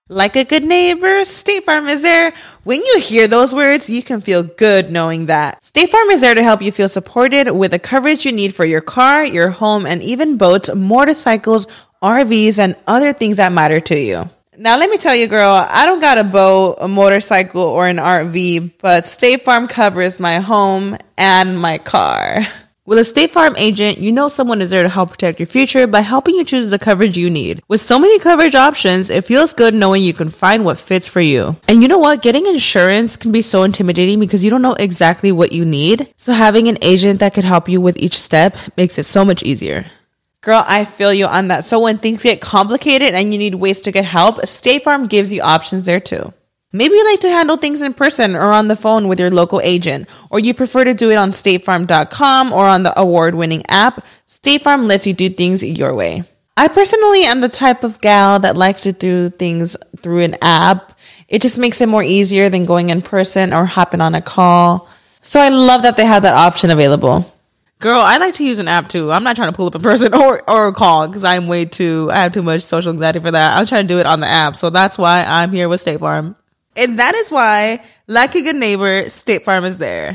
Like a good neighbor, State Farm is there. When you hear those words, you can feel good knowing that. State Farm is there to help you feel supported with the coverage you need for your car, your home, and even boats, motorcycles, RVs, and other things that matter to you. Now, let me tell you, girl, I don't got a boat, a motorcycle, or an RV, but State Farm covers my home and my car. With a State Farm agent, you know someone is there to help protect your future by helping you choose the coverage you need. With so many coverage options, it feels good knowing you can find what fits for you. And you know what? Getting insurance can be so intimidating because you don't know exactly what you need. So having an agent that could help you with each step makes it so much easier. Girl, I feel you on that. So when things get complicated and you need ways to get help, State Farm gives you options there too. Maybe you like to handle things in person or on the phone with your local agent, or you prefer to do it on statefarm.com or on the award-winning app. State Farm lets you do things your way. I personally am the type of gal that likes to do things through an app. It just makes it more easier than going in person or hopping on a call. So I love that they have that option available. Girl, I like to use an app too. I'm not trying to pull up in person or call because I have too much social anxiety for that. I'm trying to do it on the app. So that's why I'm here with State Farm. And that is why, like a good neighbor, State Farm is there.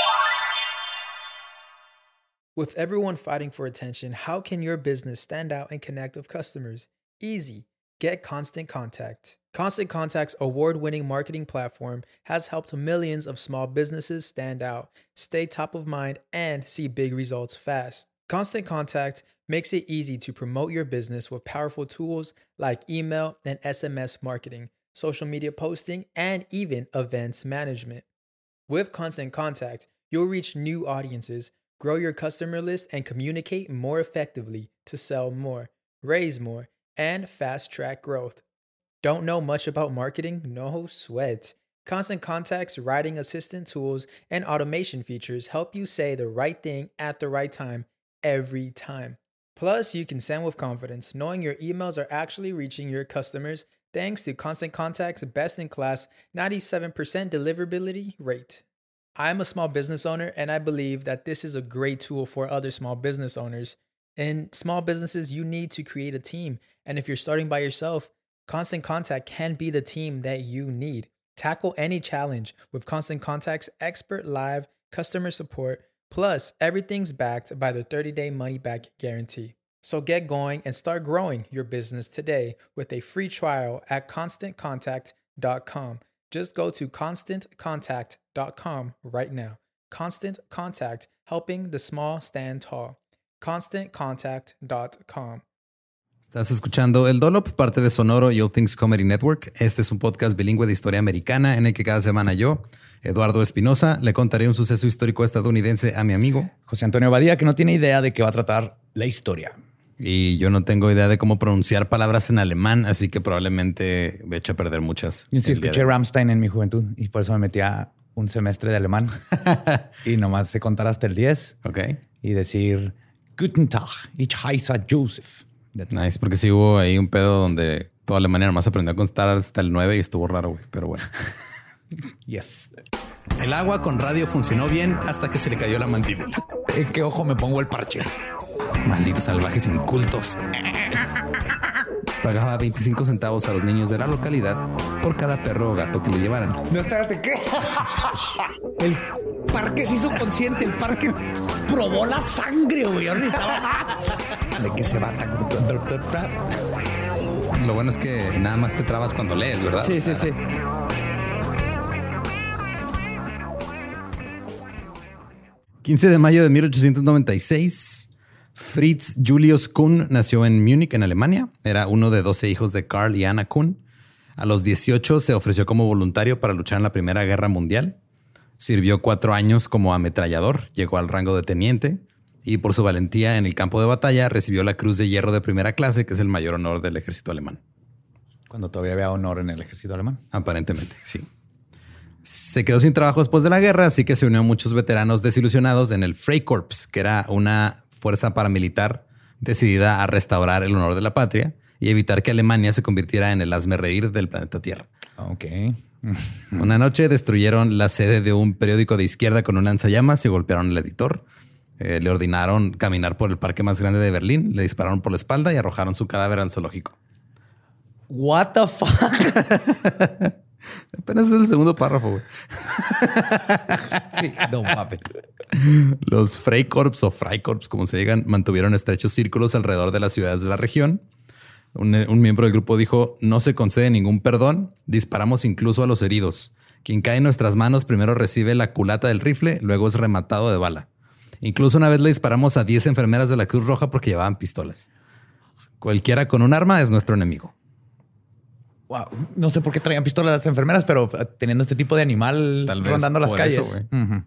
With everyone fighting for attention, how can your business stand out and connect with customers? Easy. Get Constant Contact. Constant Contact's award-winning marketing platform has helped millions of small businesses stand out, stay top of mind, and see big results fast. Constant Contact makes it easy to promote your business with powerful tools like email and SMS marketing, social media posting, and even events management. With Constant Contact, you'll reach new audiences, grow your customer list, and communicate more effectively to sell more, raise more, and fast-track growth. Don't know much about marketing? No sweat. Constant Contact's writing assistant tools and automation features help you say the right thing at the right time every time. Plus, you can send with confidence, knowing your emails are actually reaching your customers thanks to Constant Contact's best-in-class 97% deliverability rate. I'm a small business owner, and I believe that this is a great tool for other small business owners. In small businesses, you need to create a team, and if you're starting by yourself, Constant Contact can be the team that you need. Tackle any challenge with Constant Contact's expert live customer support, plus everything's backed by the 30-day money-back guarantee. So get going and start growing your business today with a free trial at ConstantContact.com. Just go to ConstantContact.com right now. Constant Contact, helping the small stand tall. ConstantContact.com. Estás escuchando El Dollop, parte de Sonoro y All Things Comedy Network. Este es un podcast bilingüe de historia americana en el que cada semana yo, Eduardo Espinosa, le contaré un suceso histórico estadounidense a mi amigo José Antonio Badía, que no tiene idea de qué va a tratar la historia. Y yo no tengo idea de cómo pronunciar palabras en alemán, así que probablemente me eche a perder muchas. Yo sí escuché Rammstein en mi juventud y por eso me metí a un semestre de alemán y nomás sé contar hasta el 10 y decir Guten Tag, ich heiße Joseph. Nice, porque sí hubo ahí un pedo donde toda Alemania nomás aprendió a contar hasta el 9 y estuvo raro, güey. Pero bueno. Yes. El agua con radio funcionó bien hasta que se le cayó la mandíbula. ¿En qué ojo me pongo el parche? Malditos salvajes incultos. Pagaba 25 centavos a los niños de la localidad por cada perro o gato que le llevaran. No, espérate, ¿qué? El parque se hizo consciente. El parque probó la sangre, güey. ¿De qué se va? Lo bueno es que nada más te trabas cuando lees, ¿verdad? Sí. 15 de mayo de 1896, Fritz Julius Kuhn nació en Múnich, en Alemania. Era uno de 12 hijos de Karl y Anna Kuhn. A los 18 se ofreció como voluntario para luchar en la Primera Guerra Mundial. Sirvió 4 años como ametrallador, llegó al rango de teniente y por su valentía en el campo de batalla recibió la Cruz de Hierro de primera clase, que es el mayor honor del ejército alemán. Cuando todavía había honor en el ejército alemán. Aparentemente, sí. Se quedó sin trabajo después de la guerra, así que se unió a muchos veteranos desilusionados en el Freikorps, que era una fuerza paramilitar decidida a restaurar el honor de la patria y evitar que Alemania se convirtiera en el hazmerreír del planeta Tierra. Ok. Una noche destruyeron la sede de un periódico de izquierda con un lanzallamas y golpearon al editor. Le ordenaron caminar por el parque más grande de Berlín, le dispararon por la espalda y arrojaron su cadáver al zoológico. What the fuck? Apenas es el segundo párrafo, güey. Sí, no mames. Los Freikorps o Freikorps, como se digan, mantuvieron estrechos círculos alrededor de las ciudades de la región. Un miembro del grupo dijo: no se concede ningún perdón, disparamos incluso a los heridos. Quien cae en nuestras manos primero recibe la culata del rifle, luego es rematado de bala. Incluso una vez le disparamos a 10 enfermeras de la Cruz Roja porque llevaban pistolas. Cualquiera con un arma es nuestro enemigo. Wow. No sé por qué traían pistolas las enfermeras, pero teniendo este tipo de animal rondando las calles. Eso,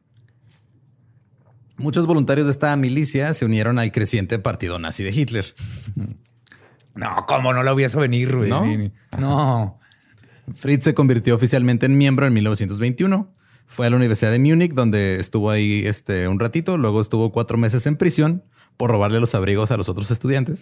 Muchos voluntarios de esta milicia se unieron al creciente partido nazi de Hitler. No, ¿cómo no lo hubiese venir, güey? No. Fritz se convirtió oficialmente en miembro en 1921. Fue a la Universidad de Múnich, donde estuvo ahí un ratito. Luego estuvo 4 meses en prisión por robarle los abrigos a los otros estudiantes.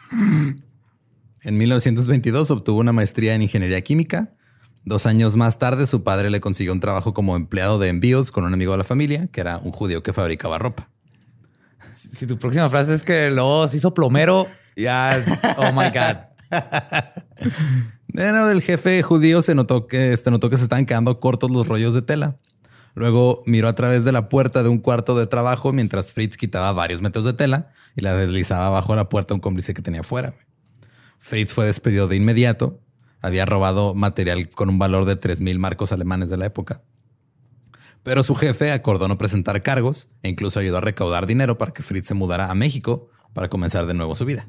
En 1922 obtuvo una maestría en ingeniería química. 2 años más tarde, su padre le consiguió un trabajo como empleado de envíos con un amigo de la familia, que era un judío que fabricaba ropa. Si tu próxima frase es que luego se hizo plomero, ya, oh my God. Bueno, el jefe judío se notó que se estaban quedando cortos los rollos de tela. Luego miró a través de la puerta de un cuarto de trabajo mientras Fritz quitaba varios metros de tela y la deslizaba bajo la puerta a un cómplice que tenía afuera. Fritz fue despedido de inmediato. Había robado material con un valor de 3,000 marcos alemanes de la época. Pero su jefe acordó no presentar cargos e incluso ayudó a recaudar dinero para que Fritz se mudara a México para comenzar de nuevo su vida.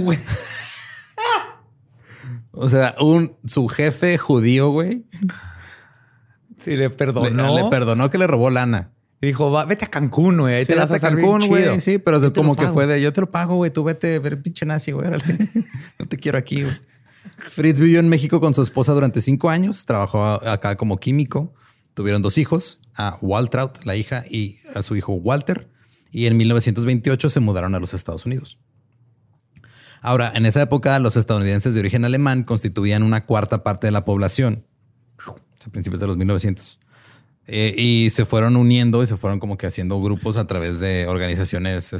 O sea, su jefe judío, güey. Sí, le perdonó. Le perdonó que le robó lana. Y dijo, vete a Cancún, güey. Ahí sí, te las vas a Cancún, güey. Sí, pero es como que fue de yo te lo pago, güey. Tú vete a ver pinche nazi, güey. No te quiero aquí, güey. Fritz vivió en México con su esposa durante 5 años. Trabajó acá como químico. Tuvieron 2 hijos, a Waltraud, la hija, y a su hijo Walter. Y en 1928 se mudaron a los Estados Unidos. Ahora, en esa época, los estadounidenses de origen alemán constituían una 1/4 parte de la población. A principios de los 1900. Y se fueron uniendo y se fueron como que haciendo grupos a través de organizaciones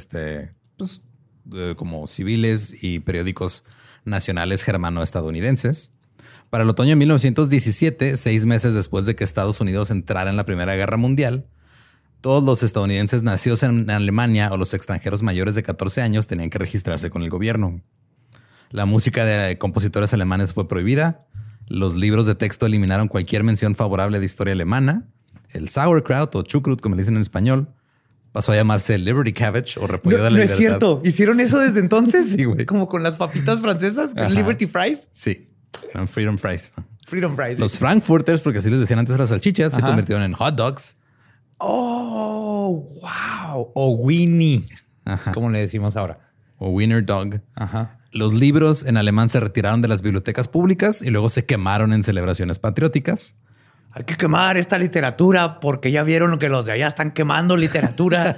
como civiles y periódicos nacionales germano-estadounidenses. Para el otoño de 1917, 6 meses después de que Estados Unidos entrara en la Primera Guerra Mundial, todos los estadounidenses nacidos en Alemania o los extranjeros mayores de 14 años tenían que registrarse con el gobierno. La música de compositores alemanes fue prohibida. Los libros de texto eliminaron cualquier mención favorable de historia alemana. El sauerkraut o chucrut, como le dicen en español, pasó a llamarse Liberty Cabbage o repollo de la libertad. No es cierto. ¿Hicieron eso desde entonces? Sí, güey. Como con las papitas francesas, con Liberty Fries. Sí. Freedom Fries. Freedom Fries. Los Frankfurters, porque así les decían antes a las salchichas, se convirtieron en hot dogs. Oh, wow. O Winnie, como le decimos ahora. O Wiener Dog. Los libros en alemán se retiraron de las bibliotecas públicas y luego se quemaron en celebraciones patrióticas. Hay que quemar esta literatura porque ya vieron que los de allá están quemando literatura.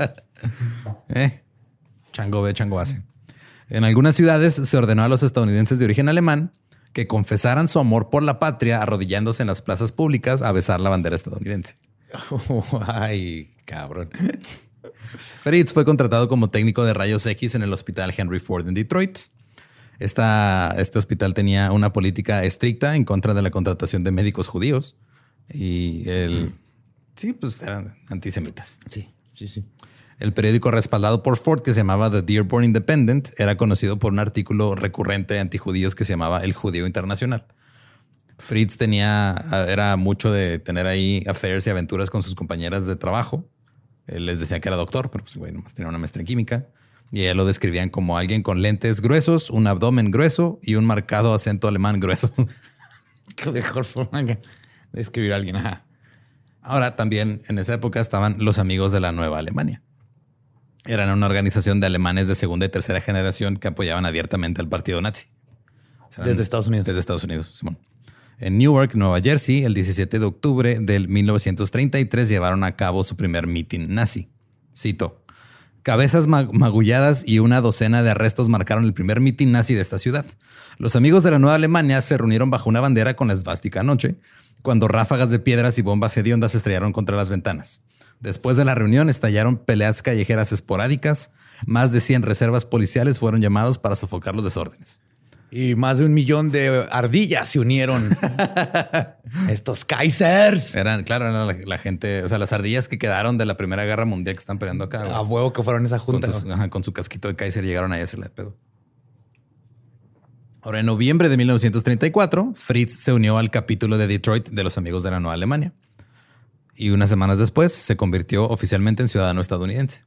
Chango ve, chango hace. En algunas ciudades se ordenó a los estadounidenses de origen alemán que confesaran su amor por la patria arrodillándose en las plazas públicas a besar la bandera estadounidense. Ay, cabrón. Fritz fue contratado como técnico de rayos X en el Hospital Henry Ford en Detroit. Este hospital tenía una política estricta en contra de la contratación de médicos judíos y pues eran antisemitas. Sí. El periódico respaldado por Ford, que se llamaba The Dearborn Independent, era conocido por un artículo recurrente antijudíos que se llamaba El Judío Internacional. Fritz era mucho de tener ahí affairs y aventuras con sus compañeras de trabajo. Él les decía que era doctor, pero pues güey, nomás tenía una maestría en química. Y ella lo describían como alguien con lentes gruesos, un abdomen grueso y un marcado acento alemán grueso. Qué mejor forma de describir a alguien. Ahora también en esa época estaban los Amigos de la Nueva Alemania. Eran una organización de alemanes de segunda y tercera generación que apoyaban abiertamente al partido nazi. Desde Estados Unidos. Desde Estados Unidos, Simón. En Newark, Nueva Jersey, el 17 de octubre del 1933 llevaron a cabo su primer mitin nazi. Cito: cabezas magulladas y una docena de arrestos marcaron el primer mitin nazi de esta ciudad. Los Amigos de la Nueva Alemania se reunieron bajo una bandera con la esvástica anoche, cuando ráfagas de piedras y bombas hediondas se estrellaron contra las ventanas. Después de la reunión estallaron peleas callejeras esporádicas. Más de 100 reservas policiales fueron llamados para sofocar los desórdenes. Y más de 1 millón de ardillas se unieron. Estos Kaisers. Eran la gente, o sea, las ardillas que quedaron de la Primera Guerra Mundial que están peleando acá. A huevo que fueron esa junta. Con su casquito de Kaiser llegaron ahí a hacerle de pedo. Ahora, en noviembre de 1934, Fritz se unió al capítulo de Detroit de los Amigos de la Nueva Alemania. Y unas semanas después se convirtió oficialmente en ciudadano estadounidense.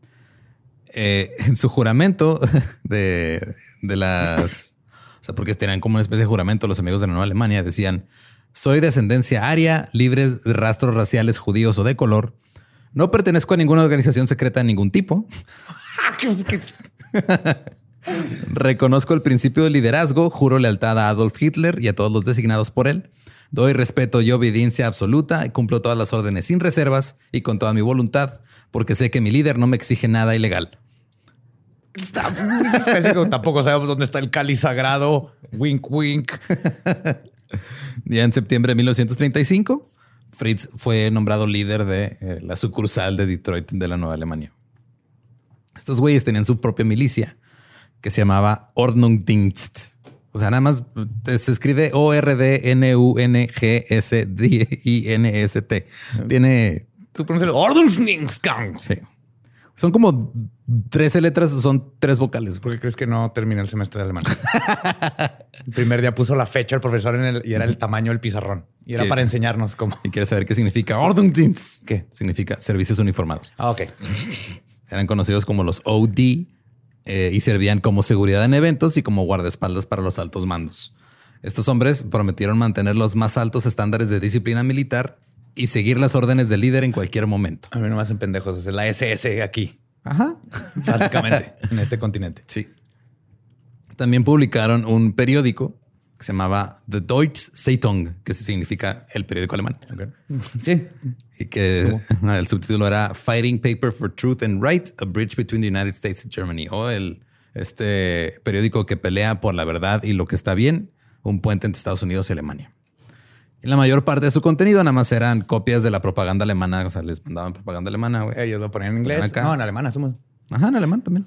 En su juramento de las... O sea, porque tenían como una especie de juramento los Amigos de la Nueva Alemania. Decían, soy de ascendencia aria, libres de rastros raciales judíos o de color. No pertenezco a ninguna organización secreta de ningún tipo. Reconozco el principio de liderazgo, juro lealtad a Adolf Hitler y a todos los designados por él. Doy respeto y obediencia absoluta y cumplo todas las órdenes sin reservas y con toda mi voluntad, porque sé que mi líder no me exige nada ilegal. Tampoco sabemos dónde está el cáliz sagrado. Wink, wink. Ya en septiembre de 1935, Fritz fue nombrado líder de la sucursal de Detroit de la Nueva Alemania. Estos güeyes tenían su propia milicia que se llamaba Ordnungsdienst. O sea, nada más se escribe Ordnungsdienst. Tiene... Tú pronuncias Ordnungsdienst. Sí. Son como 13 letras, son 3 vocales. ¿Por qué crees que no terminé el semestre de alemán? El primer día puso la fecha el profesor y era el tamaño del pizarrón. Y era para enseñarnos cómo. ¿Y quieres saber qué significa Ordnungsdienst? ¿Qué? Significa servicios uniformados. Ah, ok. Eran conocidos como los OD y servían como seguridad en eventos y como guardaespaldas para los altos mandos. Estos hombres prometieron mantener los más altos estándares de disciplina militar y seguir las órdenes del líder en cualquier momento. A mí no me hacen pendejos. Es la SS aquí. Ajá. Básicamente, en este continente. Sí. También publicaron un periódico que se llamaba The Deutsche Zeitung, que significa el periódico alemán. Okay. Sí. Y que el subtítulo era Fighting Paper for Truth and Right, a Bridge Between the United States and Germany. O este periódico que pelea por la verdad y lo que está bien, un puente entre Estados Unidos y Alemania. Y la mayor parte de su contenido nada más eran copias de la propaganda alemana. O sea, les mandaban propaganda alemana, güey. Ellos lo ponían en inglés. No, en alemán asumo. Ajá, en alemán también.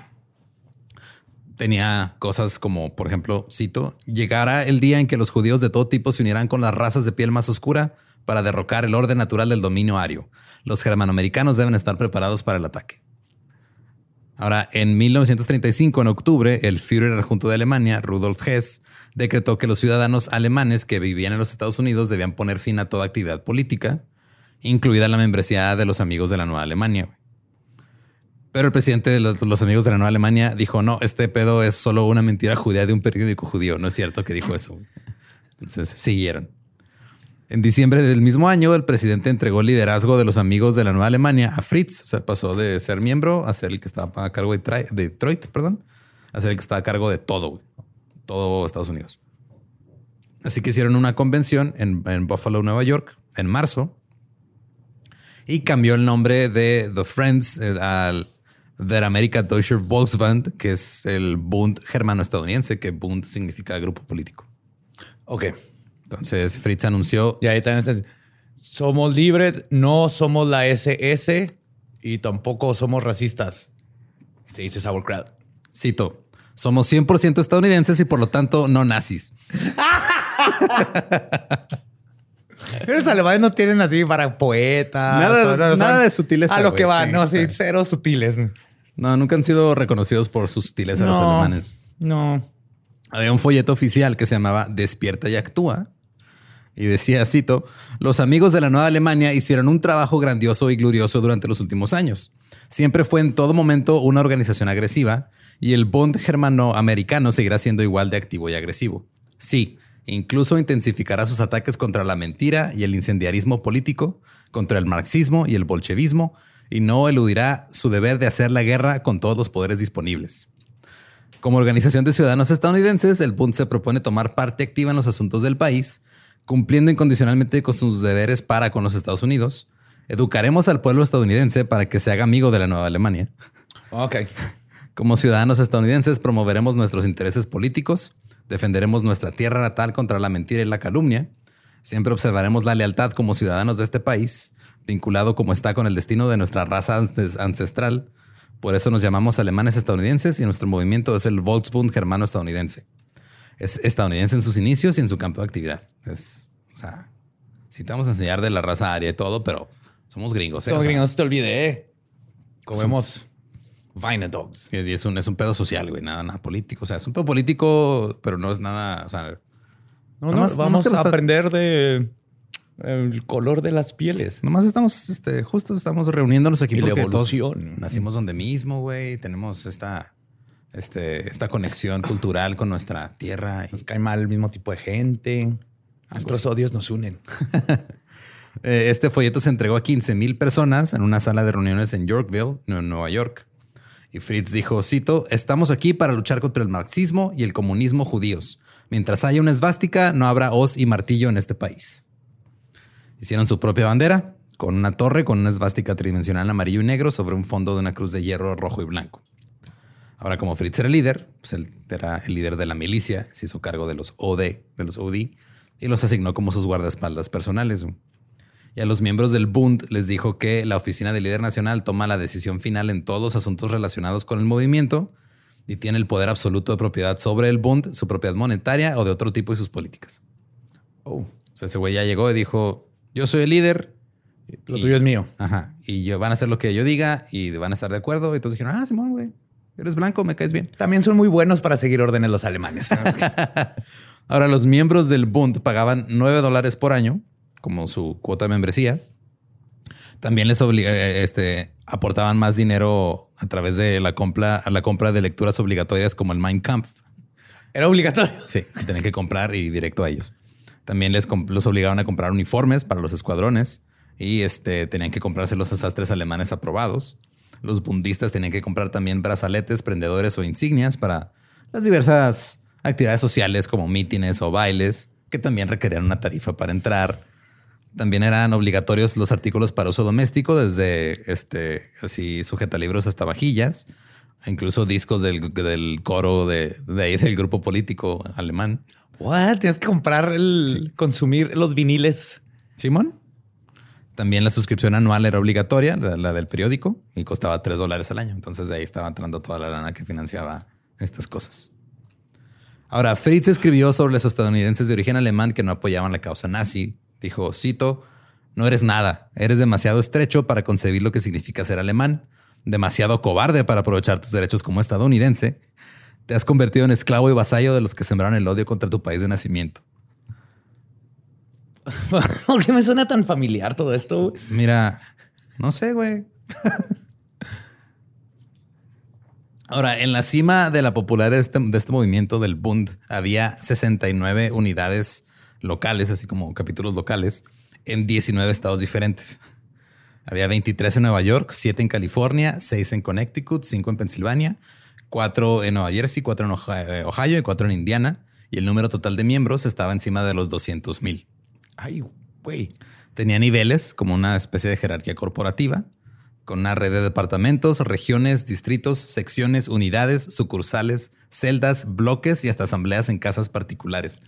Tenía cosas como, por ejemplo, cito, llegará el día en que los judíos de todo tipo se unirán con las razas de piel más oscura para derrocar el orden natural del dominio ario. Los germanoamericanos deben estar preparados para el ataque. Ahora, en 1935, en octubre, el Führer adjunto de Alemania, Rudolf Hess, decretó que los ciudadanos alemanes que vivían en los Estados Unidos debían poner fin a toda actividad política, incluida la membresía de los Amigos de la Nueva Alemania. Pero el presidente de los Amigos de la Nueva Alemania dijo, no, este pedo es solo una mentira judía de un periódico judío. No es cierto que dijo eso. Entonces siguieron. En diciembre del mismo año, el presidente entregó el liderazgo de los Amigos de la Nueva Alemania a Fritz. O sea, pasó de ser miembro a ser el que estaba a cargo de Detroit, a ser el que estaba a cargo de todo Estados Unidos. Así que hicieron una convención en Buffalo, Nueva York, en marzo, y cambió el nombre de The Friends al Der Amerika Deutscher Volksbund, que es el Bund germano-estadounidense, que Bund significa grupo político. Ok. Entonces Fritz anunció... Y ahí también somos libres, no somos la SS y tampoco somos racistas. Se dice sauerkraut. Cito, somos 100% estadounidenses y por lo tanto no nazis. Los alemanes no tienen así para poetas. Nada de sutileza. A lo que van, no, sí, cero sutiles. No, nunca han sido reconocidos por su sutileza los alemanes. No. Había un folleto oficial que se llamaba Despierta y Actúa. Y decía, cito, los Amigos de la Nueva Alemania hicieron un trabajo grandioso y glorioso durante los últimos años. Siempre fue en todo momento una organización agresiva y el Bund germano-americano seguirá siendo igual de activo y agresivo. Sí, incluso intensificará sus ataques contra la mentira y el incendiarismo político, contra el marxismo y el bolchevismo, y no eludirá su deber de hacer la guerra con todos los poderes disponibles. Como organización de ciudadanos estadounidenses, el Bund se propone tomar parte activa en los asuntos del país, cumpliendo incondicionalmente con sus deberes para con los Estados Unidos. Educaremos al pueblo estadounidense para que se haga amigo de la Nueva Alemania. Ok. Como ciudadanos estadounidenses promoveremos nuestros intereses políticos, defenderemos nuestra tierra natal contra la mentira y la calumnia, siempre observaremos la lealtad como ciudadanos de este país, vinculado como está con el destino de nuestra raza ancestral. Por eso nos llamamos alemanes estadounidenses y nuestro movimiento es el Volksbund germano estadounidense. Es estadounidense en sus inicios y en su campo de actividad. Sí te vamos a enseñar de la raza aria y todo, pero somos gringos. Somos gringos, te olvidé. Comemos Vine Dogs. Y es un pedo social, güey, nada político. O sea, es un pedo político, pero no es nada, o sea... vamos a aprender de el color de las pieles. Nomás estamos, justo estamos reuniéndonos aquí y porque la evolución. Todos nacimos donde mismo, güey. Tenemos esta conexión cultural con nuestra tierra. Nos cae mal el mismo tipo de gente. Nuestros odios nos unen. Este folleto se entregó a 15,000 personas en una sala de reuniones en Yorkville, Nueva York. Y Fritz dijo, cito, estamos aquí para luchar contra el marxismo y el comunismo judíos. Mientras haya una esvástica, no habrá hoz y martillo en este país. Hicieron su propia bandera con una torre con una esvástica tridimensional amarillo y negro sobre un fondo de una cruz de hierro rojo y blanco. Ahora, como Fritz era el líder, pues él era el líder de la milicia, se hizo cargo de los OD, y los asignó como sus guardaespaldas personales. Y a los miembros del Bund les dijo que la oficina del líder nacional toma la decisión final en todos los asuntos relacionados con el movimiento y tiene el poder absoluto de propiedad sobre el Bund, su propiedad monetaria o de otro tipo y sus políticas. O sea, ese güey ya llegó y dijo, yo soy el líder. Lo tuyo es mío. Ajá. Y van a hacer lo que yo diga y van a estar de acuerdo. Y todos dijeron, Simón, güey, eres blanco, me caes bien. También son muy buenos para seguir órdenes los alemanes. Ahora, los miembros del Bund pagaban $9 por año como su cuota de membresía. También les aportaban más dinero a través de la compra de lecturas obligatorias como el Mein Kampf. ¿Era obligatorio? Sí, tenían que comprar y directo a ellos. También los obligaban a comprar uniformes para los escuadrones y tenían que comprárselos a sastres alemanes aprobados. Los bundistas tenían que comprar también brazaletes, prendedores o insignias para las diversas actividades sociales como mítines o bailes, que también requerían una tarifa para entrar. También eran obligatorios los artículos para uso doméstico, desde así sujetalibros hasta vajillas, incluso discos del coro de ahí del grupo político alemán. What? Tienes que comprar consumir los viniles. Simón. También la suscripción anual era obligatoria, la del periódico, y costaba $3 al año. Entonces de ahí estaba entrando toda la lana que financiaba estas cosas. Ahora, Fritz escribió sobre los estadounidenses de origen alemán que no apoyaban la causa nazi. Dijo, cito, no eres nada. Eres demasiado estrecho para concebir lo que significa ser alemán. Demasiado cobarde para aprovechar tus derechos como estadounidense. Te has convertido en esclavo y vasallo de los que sembraron el odio contra tu país de nacimiento. ¿Por qué me suena tan familiar todo esto? Mira, no sé, güey. Ahora, en la cima de la popularidad de este movimiento del Bund había 69 unidades locales, así como capítulos locales, en 19 estados diferentes. Había 23 en Nueva York, 7 en California, 6 en Connecticut, 5 en Pensilvania, 4 en Nueva Jersey, 4 en Ohio y 4 en Indiana. Y el número total de miembros estaba encima de los 200,000. Ay, güey. Tenía niveles como una especie de jerarquía corporativa, con una red de departamentos, regiones, distritos, secciones, unidades, sucursales, celdas, bloques y hasta asambleas en casas particulares.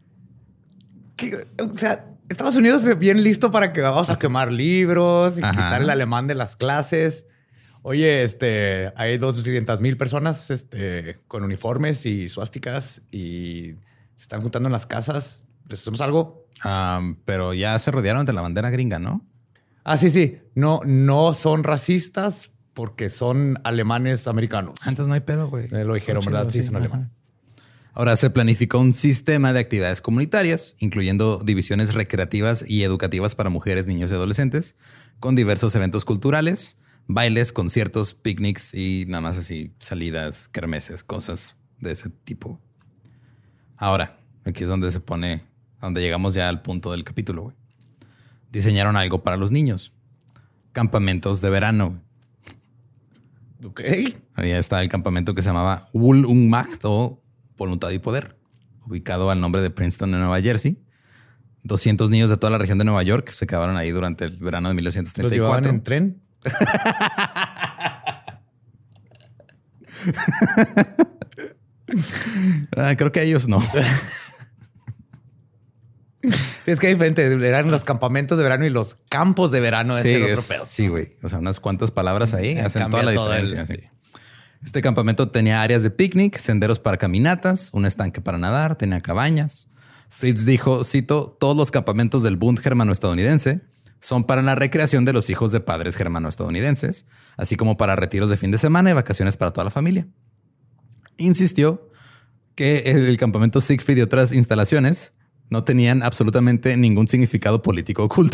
O sea, Estados Unidos es bien listo para que vamos a quemar libros y quitar el alemán de las clases. Oye, hay 200,000 personas con uniformes y suásticas y se están juntando en las casas. ¿Les hacemos algo? Pero ya se rodearon de la bandera gringa, ¿no? Ah, sí. No son racistas porque son alemanes americanos. Entonces no hay pedo, güey. Lo dijeron, ¿verdad? Sí, son alemanes. Ahora se planificó un sistema de actividades comunitarias, incluyendo divisiones recreativas y educativas para mujeres, niños y adolescentes, con diversos eventos culturales, bailes, conciertos, picnics y nada más así salidas, kermeses, cosas de ese tipo. Ahora, aquí es donde donde llegamos ya al punto del capítulo, güey. Diseñaron algo para los niños. Campamentos de verano. Ok. Ahí está el campamento que se llamaba Wohl und Macht o Voluntad y Poder, ubicado al nombre de Princeton, en Nueva Jersey. 200 niños de toda la región de Nueva York se quedaron ahí durante el verano de 1934. ¿Los llevaban en tren? Creo que a ellos no. Es que es diferente. Eran los campamentos de verano y los campos de verano. Sí, es otro pedo. Sí, güey. O sea, unas cuantas palabras ahí hacen toda la diferencia. Sí. Este campamento tenía áreas de picnic, senderos para caminatas, un estanque para nadar, tenía cabañas. Fritz dijo, cito, todos los campamentos del Bund germano-estadounidense son para la recreación de los hijos de padres germano-estadounidenses, así como para retiros de fin de semana y vacaciones para toda la familia. Insistió que el campamento Siegfried y otras instalaciones no tenían absolutamente ningún significado político oculto.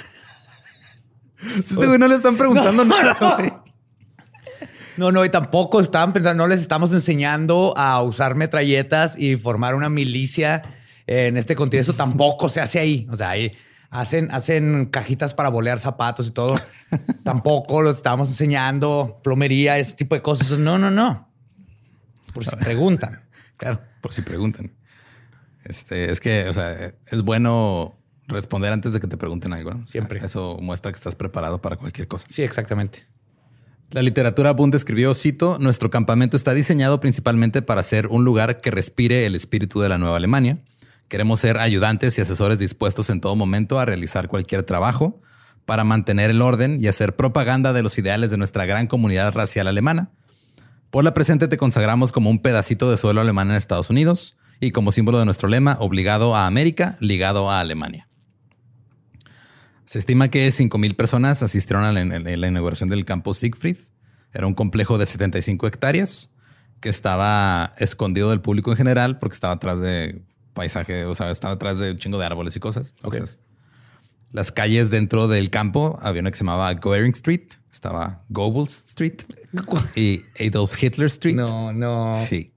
Este güey no le están preguntando nada, güey. No, y tampoco estaban pensando, no les estamos enseñando a usar metralletas y formar una milicia en este continente. Eso tampoco se hace ahí. O sea, ahí hacen cajitas para bolear zapatos y todo. Tampoco los estábamos enseñando plomería, ese tipo de cosas. No. Por si preguntan. Claro, por si preguntan. Es que, o sea, es bueno responder antes de que te pregunten algo, ¿no? Siempre. O sea, eso muestra que estás preparado para cualquier cosa. Sí, exactamente. La literatura Bund escribió, cito, nuestro campamento está diseñado principalmente para ser un lugar que respire el espíritu de la Nueva Alemania. Queremos ser ayudantes y asesores dispuestos en todo momento a realizar cualquier trabajo para mantener el orden y hacer propaganda de los ideales de nuestra gran comunidad racial alemana. Por la presente te consagramos como un pedacito de suelo alemán en Estados Unidos y como símbolo de nuestro lema, obligado a América, ligado a Alemania. Se estima que 5,000 personas asistieron a la inauguración del campo Siegfried. Era un complejo de 75 hectáreas que estaba escondido del público en general porque estaba atrás de paisaje, o sea, estaba atrás de un chingo de árboles y cosas. Entonces, las calles dentro del campo, había una que se llamaba Goering Street, estaba Goebbels Street y Adolf Hitler Street. No. Sí.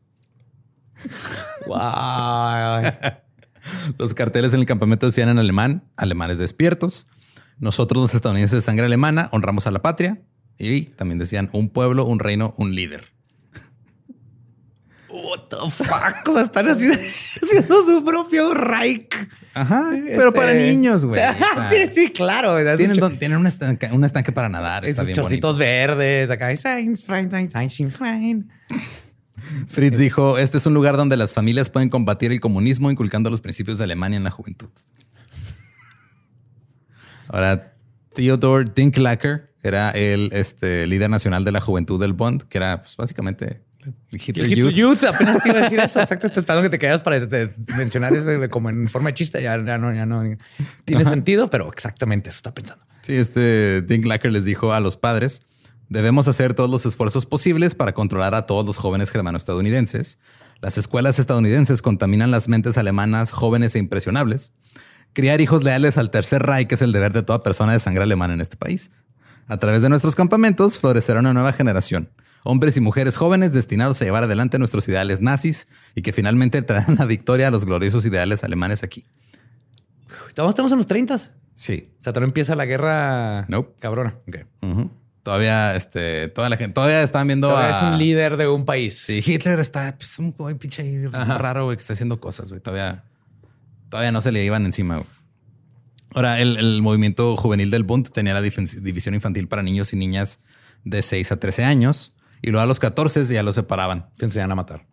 Wow. Los carteles en el campamento decían en alemán, alemanes despiertos. Nosotros los estadounidenses de sangre alemana honramos a la patria. Y también decían un pueblo, un reino, un líder. What the fuck? O sea, están haciendo su propio Reich. Ajá, pero para niños, güey. O sea, Sí, claro. tienen un estanque para nadar. Está Esos bien chorcitos bonito. verdes acá. Fritz dijo, este es un lugar donde las familias pueden combatir el comunismo inculcando los principios de Alemania en la juventud. Ahora, Theodor Dinklacker era el líder nacional de la juventud del Bund, que era pues, básicamente el Hitler Youth. Apenas te iba a decir eso. Exacto. Te esperando que te quedas para mencionar eso como en forma de chiste. Ya no tiene sentido, pero exactamente eso está pensando. Sí, Dinklacker les dijo a los padres, debemos hacer todos los esfuerzos posibles para controlar a todos los jóvenes germano-estadounidenses. Las escuelas estadounidenses contaminan las mentes alemanas jóvenes e impresionables. Criar hijos leales al Tercer Reich es el deber de toda persona de sangre alemana en este país. A través de nuestros campamentos florecerá una nueva generación. Hombres y mujeres jóvenes destinados a llevar adelante nuestros ideales nazis y que finalmente traerán la victoria a los gloriosos ideales alemanes aquí. Estamos en los 30. Sí. O sea, todavía empieza la guerra cabrona. Okay. Todavía, toda la gente, todavía estaban viendo todavía es un líder de un país. Sí, Hitler está pues, un güey pinche raro, güey, que está haciendo cosas, güey. Todavía no se le iban encima, güey. Ahora, el movimiento juvenil del Bund tenía la división infantil para niños y niñas de 6 a 13 años. Y luego a los 14 ya los separaban. Te enseñan a matar.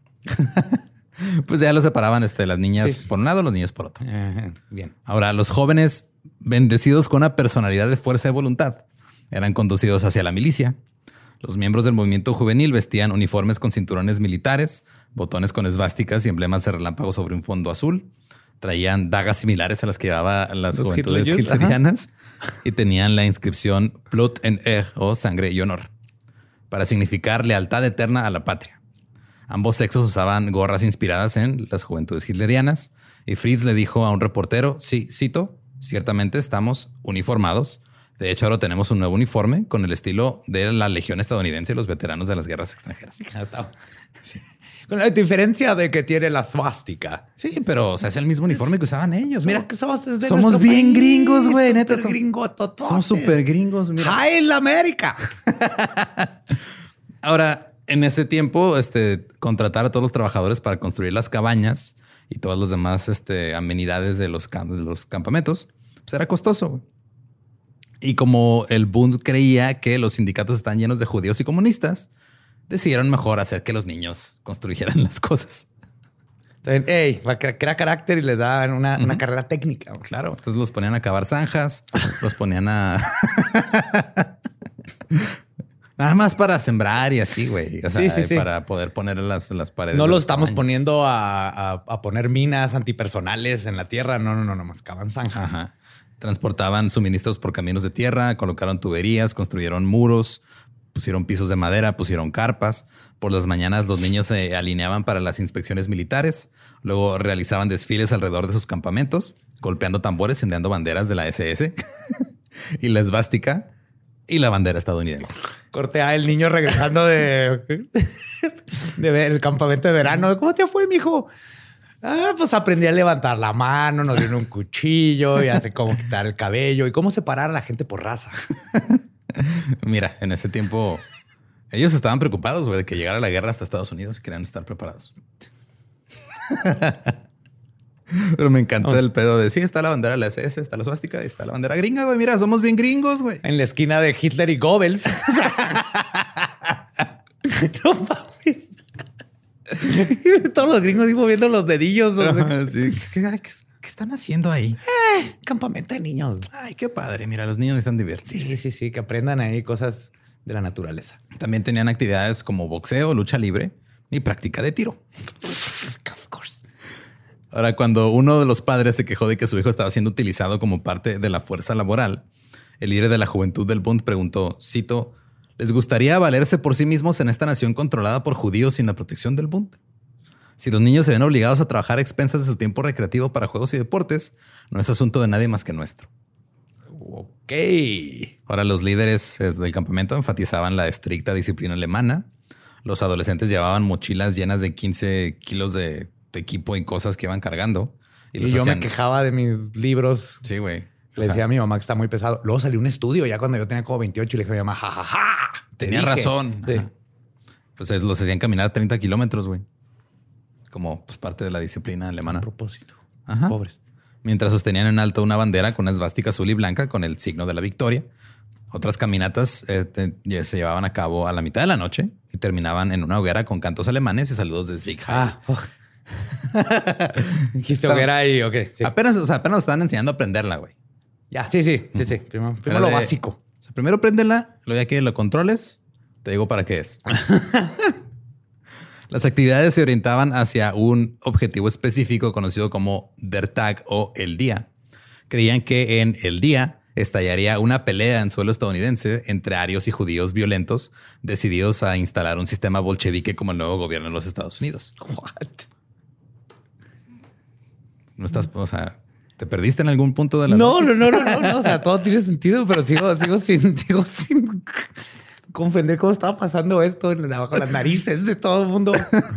Pues ya los separaban las niñas por un lado, los niños por otro. Bien. Ahora, los jóvenes bendecidos con una personalidad de fuerza de voluntad eran conducidos hacia la milicia. Los miembros del movimiento juvenil vestían uniformes con cinturones militares, botones con esvásticas y emblemas de relámpagos sobre un fondo azul. Traían dagas similares a las que llevaban las juventudes hitlerianas y tenían la inscripción Blut und Ehre o sangre y honor para significar lealtad eterna a la patria. Ambos sexos usaban gorras inspiradas en las juventudes hitlerianas y Fritz le dijo a un reportero, sí, cito, ciertamente estamos uniformados. De hecho, ahora tenemos un nuevo uniforme con el estilo de la Legión estadounidense y los veteranos de las guerras extranjeras. Sí. Con la diferencia de que tiene la swástica. Sí, pero o sea, es el mismo uniforme que usaban ellos. Mira, que somos bien gringos, güey. Neta, somos súper gringos. Mira. ¡Hail América! Ahora, en ese tiempo, contratar a todos los trabajadores para construir las cabañas y todas las demás amenidades de los campamentos, pues era costoso, güey. Y como el Bund creía que los sindicatos están llenos de judíos y comunistas, decidieron mejor hacer que los niños construyeran las cosas. Crea carácter y les dan una carrera técnica. Claro, entonces los ponían a cavar zanjas, los ponían a Nada más para sembrar y así, güey. O sea, sí. para poder poner las paredes. No lo estamos poniendo a poner minas antipersonales en la tierra. No, más cavan zanja. Ajá. Transportaban suministros por caminos de tierra, colocaron tuberías, construyeron muros, pusieron pisos de madera, pusieron carpas. Por las mañanas los niños se alineaban para las inspecciones militares. Luego realizaban desfiles alrededor de sus campamentos, golpeando tambores y ondeando banderas de la SS y la esvástica y la bandera estadounidense. Corte A, el niño regresando de el campamento de verano. ¿Cómo te fue, mijo? Pues aprendí a levantar la mano, nos dieron un cuchillo, ya sé cómo quitar el cabello y cómo separar a la gente por raza. Mira, en ese tiempo ellos estaban preocupados, güey, de que llegara la guerra hasta Estados Unidos y querían estar preparados. Pero me encanta el pedo de sí, está la bandera de la SS, está la suástica, está la bandera gringa, güey. Mira, somos bien gringos, güey. En la esquina de Hitler y Goebbels. No mames. Todos los gringos moviendo los dedillos. Sí. ¿Qué están haciendo ahí? Campamento de niños. Ay, qué padre. Mira, los niños están divertidos. Sí, que aprendan ahí cosas de la naturaleza. También tenían actividades como boxeo, lucha libre y práctica de tiro. Of course. Ahora, cuando uno de los padres se quejó de que su hijo estaba siendo utilizado como parte de la fuerza laboral, el líder de la juventud del Bund preguntó, cito, ¿les gustaría valerse por sí mismos en esta nación controlada por judíos sin la protección del Bund? Si los niños se ven obligados a trabajar a expensas de su tiempo recreativo para juegos y deportes, no es asunto de nadie más que nuestro. Ok. Ahora, los líderes del campamento enfatizaban la estricta disciplina alemana. Los adolescentes llevaban mochilas llenas de 15 kilos de equipo y cosas que iban cargando. Y yo me quejaba de mis libros. Sí, güey. Le decía a mi mamá que está muy pesado. Luego salió un estudio ya cuando yo tenía como 28 y le dije a mi mamá, jajaja. Tenía razón. Sí. Pues los hacían caminar 30 kilómetros, güey. Como pues parte de la disciplina alemana. A propósito. Ajá. Pobres. Mientras sostenían en alto una bandera con una esvástica azul y blanca con el signo de la victoria. Otras caminatas se llevaban a cabo a la mitad de la noche y terminaban en una hoguera con cantos alemanes y saludos de Sieg Heil. Dijiste hoguera y ok. Sí. Apenas nos estaban enseñando a aprenderla, güey. Ya, sí. Primero lo básico. O sea, primero préndela, luego ya que lo controles, te digo para qué es. Las actividades se orientaban hacia un objetivo específico conocido como Der Tag o el día. Creían que en el día estallaría una pelea en suelo estadounidense entre arios y judíos violentos decididos a instalar un sistema bolchevique como el nuevo gobierno de los Estados Unidos. What? No estás, o sea, ¿te perdiste en algún punto de la No. O sea, todo tiene sentido, pero sigo sin comprender cómo estaba pasando esto bajo las narices de todo el mundo.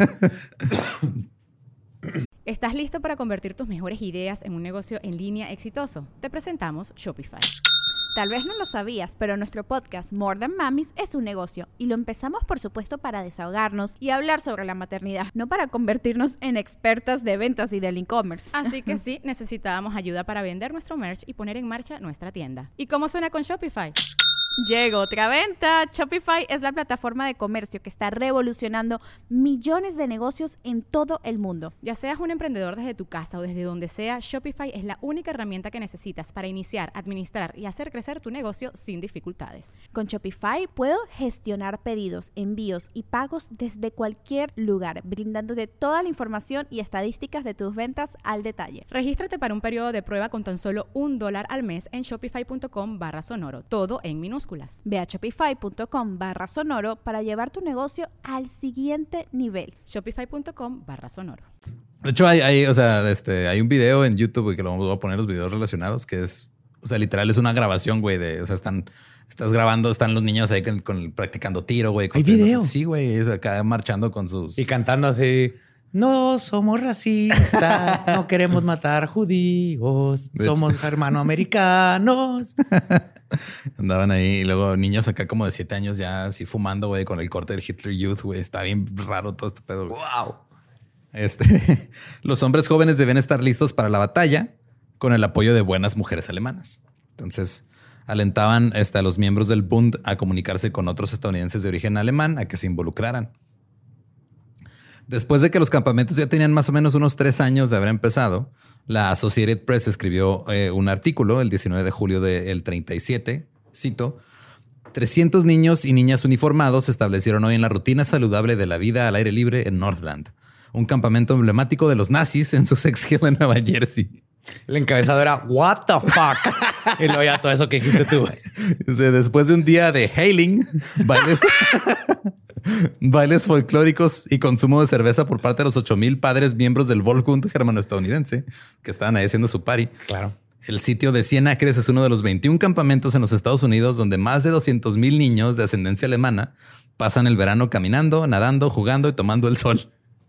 ¿Estás listo para convertir tus mejores ideas en un negocio en línea exitoso? Te presentamos Shopify. Tal vez no lo sabías, pero nuestro podcast More Than Mamis es un negocio y lo empezamos por supuesto para desahogarnos y hablar sobre la maternidad, no para convertirnos en expertas de ventas y del e-commerce. Así que sí, necesitábamos ayuda para vender nuestro merch y poner en marcha nuestra tienda. ¿Y cómo suena con Shopify? Llegó otra venta. Shopify es la plataforma de comercio que está revolucionando millones de negocios en todo el mundo. Ya seas un emprendedor desde tu casa o desde donde sea, Shopify es la única herramienta que necesitas para iniciar, administrar y hacer crecer tu negocio sin dificultades. Con Shopify puedo gestionar pedidos, envíos y pagos desde cualquier lugar, brindándote toda la información y estadísticas de tus ventas al detalle. Regístrate para un periodo de prueba con tan solo $1 al mes en shopify.com/sonoro, todo en minúsculas. Ve a shopify.com/sonoro para llevar tu negocio al siguiente nivel. Shopify.com/sonoro. De hecho, hay un video en YouTube, güey, que lo voy a poner los videos relacionados, que es, o sea, literal es una grabación, güey, estás grabando, están los niños ahí practicando tiro, güey. ¿Hay video? Sí, güey, acá marchando con sus... Y cantando así... No somos racistas, no queremos matar judíos, somos germanoamericanos. Andaban ahí y luego niños acá como de 7 años ya así fumando, güey, con el corte del Hitler Youth, güey. Está bien raro todo este pedo, güey. Wow. Los hombres jóvenes deben estar listos para la batalla con el apoyo de buenas mujeres alemanas. Entonces alentaban a los miembros del Bund a comunicarse con otros estadounidenses de origen alemán a que se involucraran. Después de que los campamentos ya tenían más o menos unos 3 años de haber empezado, la Associated Press escribió un artículo el 19 de julio del 37, cito, 300 niños y niñas uniformados se establecieron hoy en la rutina saludable de la vida al aire libre en Northland, un campamento emblemático de los nazis en Sussex Hill en Nueva Jersey. El encabezado era what the fuck. Y luego ya todo eso que dijiste tú. Después de un día de hailing, bailes folclóricos y consumo de cerveza por parte de los 8,000 padres miembros del Volksbund germano-estadounidense que estaban ahí haciendo su party. Claro. El sitio de 100 acres es uno de los 21 campamentos en los Estados Unidos donde más de 200,000 niños de ascendencia alemana pasan el verano caminando, nadando, jugando y tomando el sol.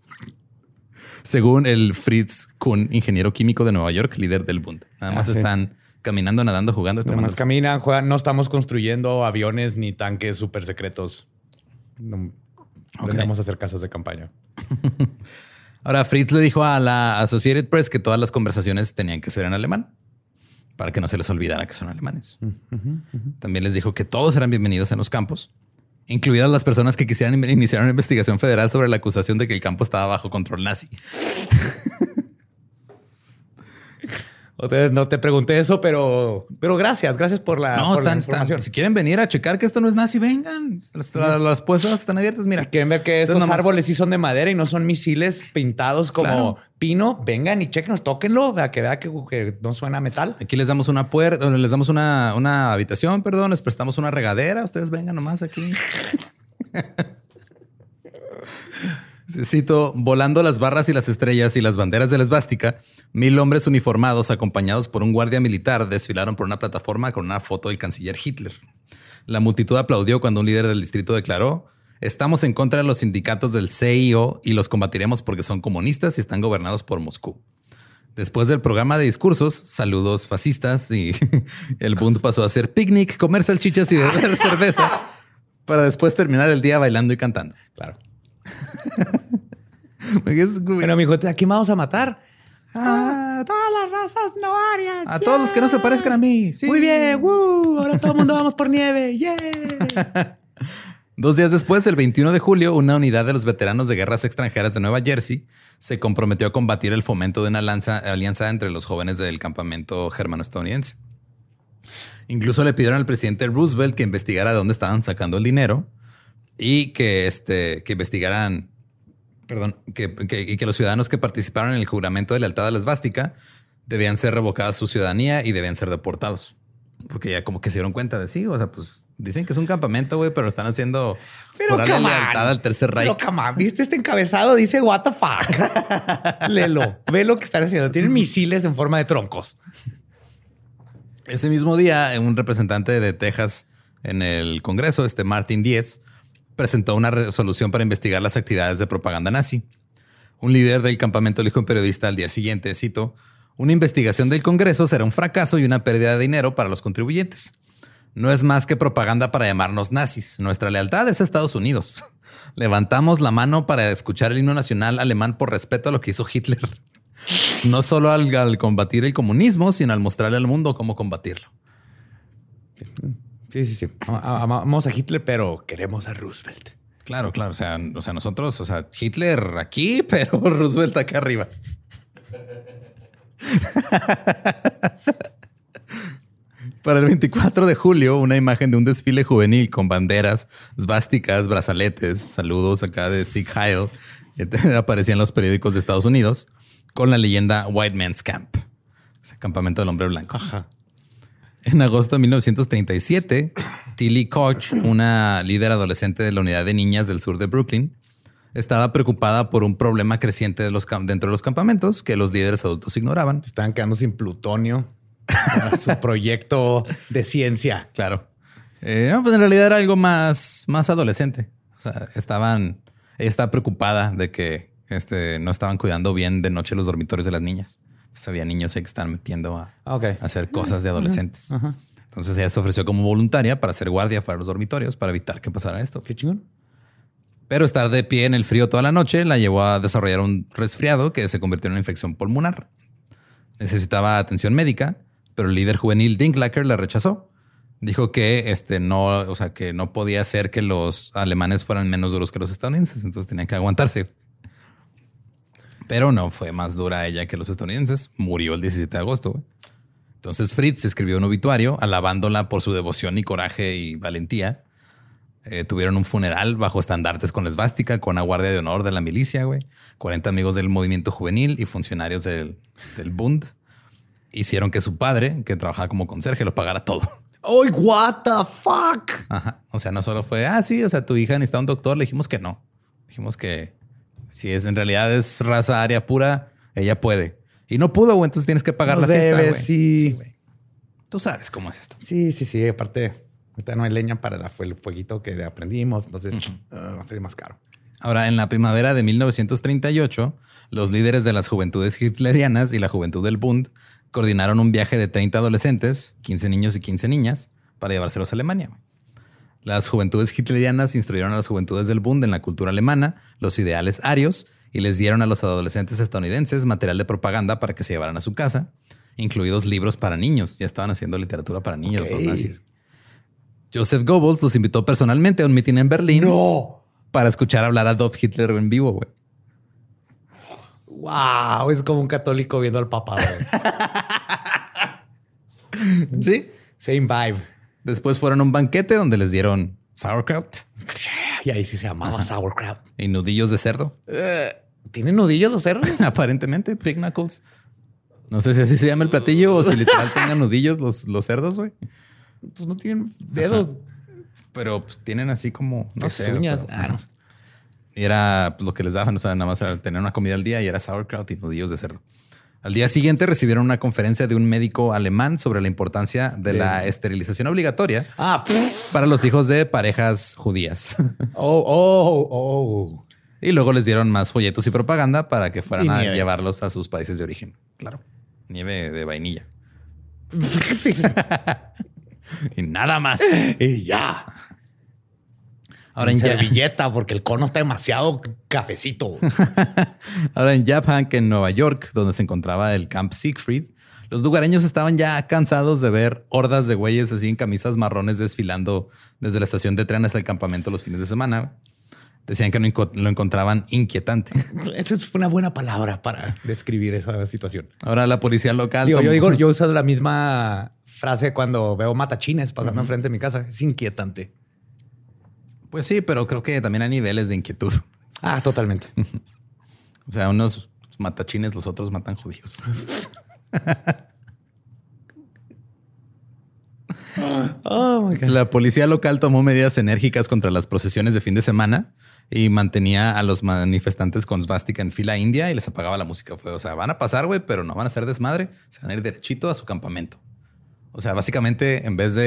Según el Fritz Kuhn, ingeniero químico de Nueva York, líder del Bund. Nada más están caminando, nadando, jugando y tomando Nada más el sol. caminan, juegan. No estamos construyendo aviones ni tanques súper secretos. No vamos a hacer casas de campaña. Ahora, Fritz le dijo a la Associated Press que todas las conversaciones tenían que ser en alemán para que no se les olvidara que son alemanes. También les dijo que todos eran bienvenidos en los campos, incluidas las personas que quisieran iniciar una investigación federal sobre la acusación de que el campo estaba bajo control nazi. No te pregunté eso, pero gracias por la información. Si quieren venir a checar que esto no es nazi, vengan. Las puestas están abiertas. Mira, si quieren ver que esos árboles sí son de madera y no son misiles pintados como pino, vengan y chequenos, tóquenlo, que vea que no suena a metal. Aquí les damos una puerta, les damos una habitación, perdón, les prestamos una regadera. Ustedes vengan nomás aquí. Cito, volando las barras y las estrellas y las banderas de la esvástica, 1,000 hombres uniformados acompañados por un guardia militar desfilaron por una plataforma con una foto del canciller Hitler. La multitud aplaudió cuando un líder del distrito declaró: estamos en contra de los sindicatos del CIO y los combatiremos porque son comunistas y están gobernados por Moscú. Después del programa de discursos, saludos fascistas y el Bund pasó a hacer picnic, comer salchichas y beber cerveza para después terminar el día bailando y cantando. Claro. Pero mijo, ¿a quién vamos a matar? A todas las razas no arias. A todos los que no se parezcan a mí. Sí. Muy bien. Ahora todo el mundo vamos por nieve. Yeah. 2 días después, el 21 de julio, una unidad de los veteranos de guerras extranjeras de Nueva Jersey se comprometió a combatir el fomento de una alianza entre los jóvenes del campamento germano-estadounidense. Incluso le pidieron al presidente Roosevelt que investigara de dónde estaban sacando el dinero y que investigaran, que los ciudadanos que participaron en el juramento de lealtad a la esvástica debían ser revocadas su ciudadanía y debían ser deportados. Porque ya como que se dieron cuenta de sí, o sea, pues dicen que es un campamento, güey, pero están haciendo lealtad al Tercer Reich. Pero, come on, ¿viste este encabezado? Dice, what the fuck. Léelo, ve lo que están haciendo. Tienen misiles en forma de troncos. Ese mismo día, un representante de Texas en el Congreso, Martin Diez, presentó una resolución para investigar las actividades de propaganda nazi. Un líder del campamento le dijo a un periodista al día siguiente, cito: una investigación del Congreso será un fracaso y una pérdida de dinero para los contribuyentes. No es más que propaganda para llamarnos nazis. Nuestra lealtad es a Estados Unidos. Levantamos la mano para escuchar el himno nacional alemán por respeto a lo que hizo Hitler. No solo al combatir el comunismo, sino al mostrarle al mundo cómo combatirlo. Sí. Amamos a Hitler, pero queremos a Roosevelt. Claro. O sea, nosotros, Hitler aquí, pero Roosevelt acá arriba. Para el 24 de julio, una imagen de un desfile juvenil con banderas, svásticas, brazaletes, saludos acá de Sieg Heil, aparecía en los periódicos de Estados Unidos con la leyenda White Man's Camp, ese campamento del hombre blanco. Ajá. En agosto de 1937, Tilly Koch, una líder adolescente de la unidad de niñas del sur de Brooklyn, estaba preocupada por un problema creciente dentro de los campamentos que los líderes adultos ignoraban. Estaban quedando sin plutonio para su proyecto de ciencia. Claro. Pues en realidad era algo más adolescente. O sea, ella estaba preocupada de que no estaban cuidando bien de noche los dormitorios de las niñas. Entonces, había niños que están metiendo a hacer cosas de adolescentes. Ajá. Entonces ella se ofreció como voluntaria para ser guardia para los dormitorios para evitar que pasara esto. Qué chingón. Pero estar de pie en el frío toda la noche la llevó a desarrollar un resfriado que se convirtió en una infección pulmonar. Necesitaba atención médica, pero el líder juvenil Dinklacker la rechazó. Dijo que que no podía ser que los alemanes fueran menos duros que los estadounidenses, entonces tenían que aguantarse. Pero no fue más dura ella que los estadounidenses. Murió el 17 de agosto. Entonces Fritz escribió un obituario alabándola por su devoción y coraje y valentía. Tuvieron un funeral bajo estandartes con la esvástica, con una guardia de honor de la milicia, güey. 40 amigos del movimiento juvenil y funcionarios del Bund. Hicieron que su padre, que trabajaba como conserje, lo pagara todo. ¡Oh, what the fuck! Ajá. O sea, no solo fue, sí, o sea, tu hija necesita un doctor. Le dijimos que no. Dijimos que si en realidad es raza aria pura, ella puede. Y no pudo, güey. Entonces tienes que pagar la fiesta, güey. Sí, güey. Tú sabes cómo es esto. Sí. Aparte, ahorita no hay leña para el fueguito que aprendimos. Entonces va a salir más caro. Ahora, en la primavera de 1938, los líderes de las juventudes hitlerianas y la juventud del Bund coordinaron un viaje de 30 adolescentes, 15 niños y 15 niñas, para llevárselos a Alemania. Las juventudes hitlerianas instruyeron a las juventudes del Bund en la cultura alemana, los ideales arios, y les dieron a los adolescentes estadounidenses material de propaganda para que se llevaran a su casa, incluidos libros para niños. Ya estaban haciendo literatura para niños los nazis. Joseph Goebbels los invitó personalmente a un mitin en Berlín para escuchar hablar a Adolf Hitler en vivo, güey. Wow, es como un católico viendo al papá, güey. Sí. Same vibe. Después fueron a un banquete donde les dieron sauerkraut. Y ahí sí se llamaba sauerkraut. Y nudillos de cerdo. ¿Tienen nudillos los cerdos? Aparentemente, pig knuckles. No sé si así se llama el platillo o si literal tengan nudillos los cerdos, güey. Pues no tienen dedos. Ajá. Pero pues, tienen así como, no sé. Uñas. Pero, no. Y era lo que les daban, o sea, nada más era tener una comida al día y era sauerkraut y nudillos de cerdo. Al día siguiente recibieron una conferencia de un médico alemán sobre la importancia de la esterilización obligatoria para los hijos de parejas judías. Y luego les dieron más folletos y propaganda para que fueran a llevarlos a sus países de origen. Claro. Nieve de vainilla. Y nada más. Y ya. Ahora en servilleta, porque el cono está demasiado cafecito. Ahora en Japan, que en Nueva York, donde se encontraba el Camp Siegfried, los lugareños estaban ya cansados de ver hordas de güeyes así en camisas marrones desfilando desde la estación de tren hasta el campamento los fines de semana. Decían que lo encontraban inquietante. Esa es una buena palabra para describir esa situación. Ahora la policía local... Yo he usado la misma frase cuando veo matachines pasando enfrente de mi casa. Es inquietante. Pues sí, pero creo que también hay niveles de inquietud. Totalmente. O sea, unos matachines, los otros matan judíos. Oh my God. La policía local tomó medidas enérgicas contra las procesiones de fin de semana y mantenía a los manifestantes con svástica en fila india y les apagaba la música. O sea, van a pasar, güey, pero no van a hacer desmadre. Se van a ir derechito a su campamento. O sea, básicamente, en vez de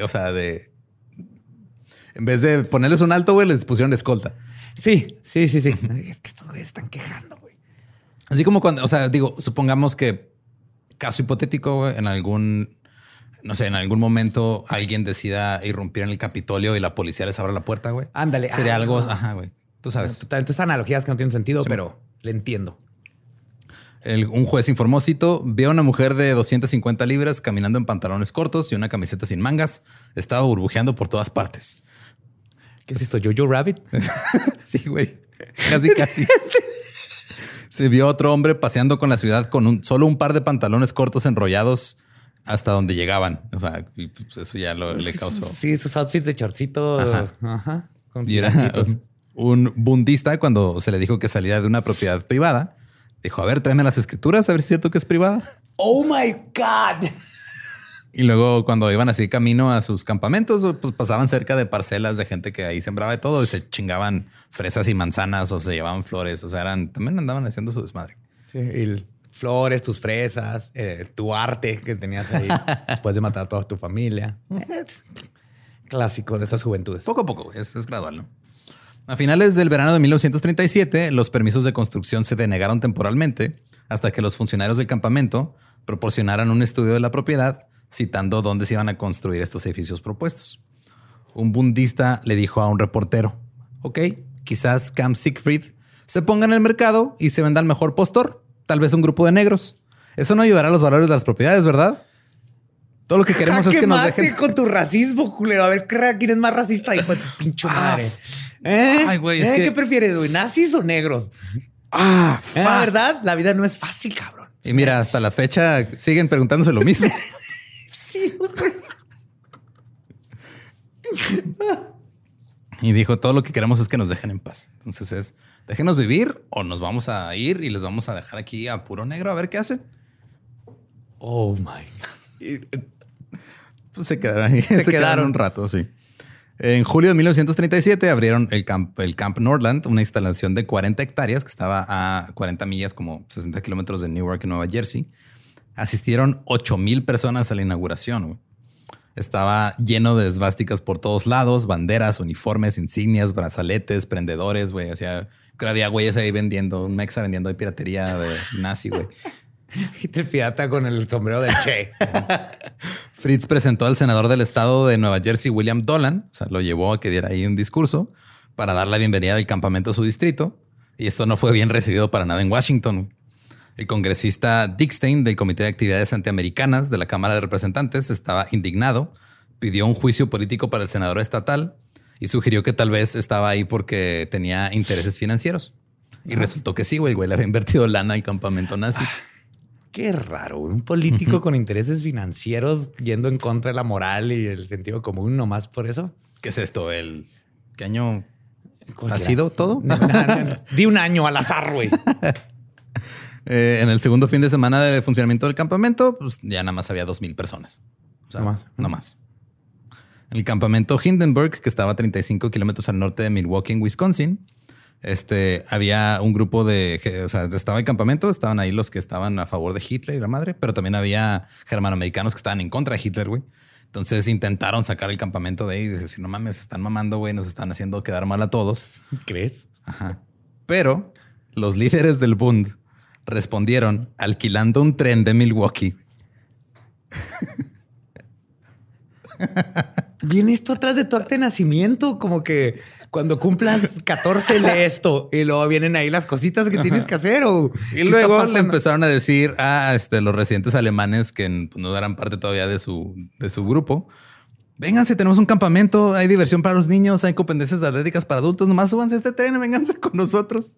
en vez de ponerles un alto, güey, les pusieron escolta. Sí. Es que estos güeyes están quejando, güey. Así como cuando, o sea, digo, supongamos que caso hipotético, güey, en algún momento alguien decida irrumpir en el Capitolio y la policía les abra la puerta, güey. Ándale. Sería algo, güey. Tú sabes. Totalmente analogías que no tienen sentido, sí, pero le entiendo. Un juez informó, cito, vio a una mujer de 250 libras caminando en pantalones cortos y una camiseta sin mangas. Estaba burbujeando por todas partes. ¿Qué es esto? ¿Jojo Rabbit? Sí, güey. Casi. Se vio a otro hombre paseando con la ciudad con solo un par de pantalones cortos enrollados hasta donde llegaban. O sea, y pues eso ya le causó. Sí, esos outfits de shortcito. Ajá. Y era un bundista cuando se le dijo que salía de una propiedad privada. Dijo, a ver, tráeme las escrituras, a ver si es cierto que es privada. Oh my God. Y luego cuando iban así camino a sus campamentos, pues pasaban cerca de parcelas de gente que ahí sembraba de todo y se chingaban fresas y manzanas o se llevaban flores. O sea, también andaban haciendo su desmadre. Sí, y flores, tus fresas, tu arte que tenías ahí después de matar a toda tu familia. Clásico de estas juventudes. Poco a poco, es gradual, ¿no? A finales del verano de 1937, los permisos de construcción se denegaron temporalmente hasta que los funcionarios del campamento proporcionaran un estudio de la propiedad citando dónde se iban a construir estos edificios propuestos. Un bundista le dijo a un reportero, ok, quizás Camp Siegfried se ponga en el mercado y se venda al mejor postor, tal vez un grupo de negros. Eso no ayudará a los valores de las propiedades, ¿verdad? Todo lo que queremos es que nos dejen... con tu racismo, culero. A ver, ¿quién es más racista? Hijo de tu pinche madre. Ay, güey, es que... ¿Qué prefieres, güey? ¿Nazis o negros? ¿Verdad? La vida no es fácil, cabrón. Y mira, hasta la fecha siguen preguntándose lo mismo. Y dijo, todo lo que queremos es que nos dejen en paz. Entonces déjenos vivir o nos vamos a ir y les vamos a dejar aquí a puro negro a ver qué hacen. Oh, my God. Pues se quedaron ahí. Se quedaron un rato, sí. En julio de 1937 abrieron el Camp Nordland, una instalación de 40 hectáreas que estaba a 40 millas, como 60 kilómetros de Newark, Nueva Jersey. Asistieron 8,000 personas a la inauguración, güey. Estaba lleno de esvásticas por todos lados, banderas, uniformes, insignias, brazaletes, prendedores, güey. O sea, creo que había güeyes ahí vendiendo, un mexa vendiendo ahí piratería de nazi, güey. Y te pirata con el sombrero del Che. Fritz presentó al senador del estado de Nueva Jersey, William Dolan. O sea, lo llevó a que diera ahí un discurso para dar la bienvenida del campamento a su distrito. Y esto no fue bien recibido para nada en Washington. El congresista Dick Stein del Comité de Actividades Antiamericanas de la Cámara de Representantes estaba indignado, pidió un juicio político para el senador estatal y sugirió que tal vez estaba ahí porque tenía intereses financieros. Y resultó que sí, güey. El güey le había invertido lana al campamento nazi. Qué raro, güey. Un político con intereses financieros yendo en contra de la moral y el sentido común nomás por eso. ¿Qué es esto? ¿Qué año ha sido todo? Di un año al azar, güey. En el segundo fin de semana de funcionamiento del campamento, pues ya nada más había 2,000 personas. O sea, no más. En el campamento Hindenburg, que estaba a 35 kilómetros al norte de Milwaukee, en Wisconsin, había un grupo estaba el campamento, estaban ahí los que estaban a favor de Hitler y la madre, pero también había germanoamericanos que estaban en contra de Hitler, güey. Entonces intentaron sacar el campamento de ahí y decir, no mames, están mamando, güey, nos están haciendo quedar mal a todos. ¿Crees? Ajá. Pero los líderes del Bund respondieron alquilando un tren de Milwaukee. Viene esto atrás de tu acta de nacimiento, como que cuando cumplas 14 lee esto y luego vienen ahí las cositas que tienes que hacer. Y luego le empezaron a decir a los residentes alemanes que no eran parte todavía de su grupo. Vénganse, tenemos un campamento, hay diversión para los niños, hay competencias atléticas para adultos. Nomás súbanse a este tren y vénganse con nosotros.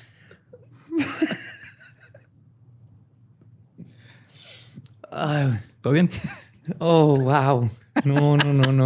Ay, ¿Todo bien? Oh, wow. No.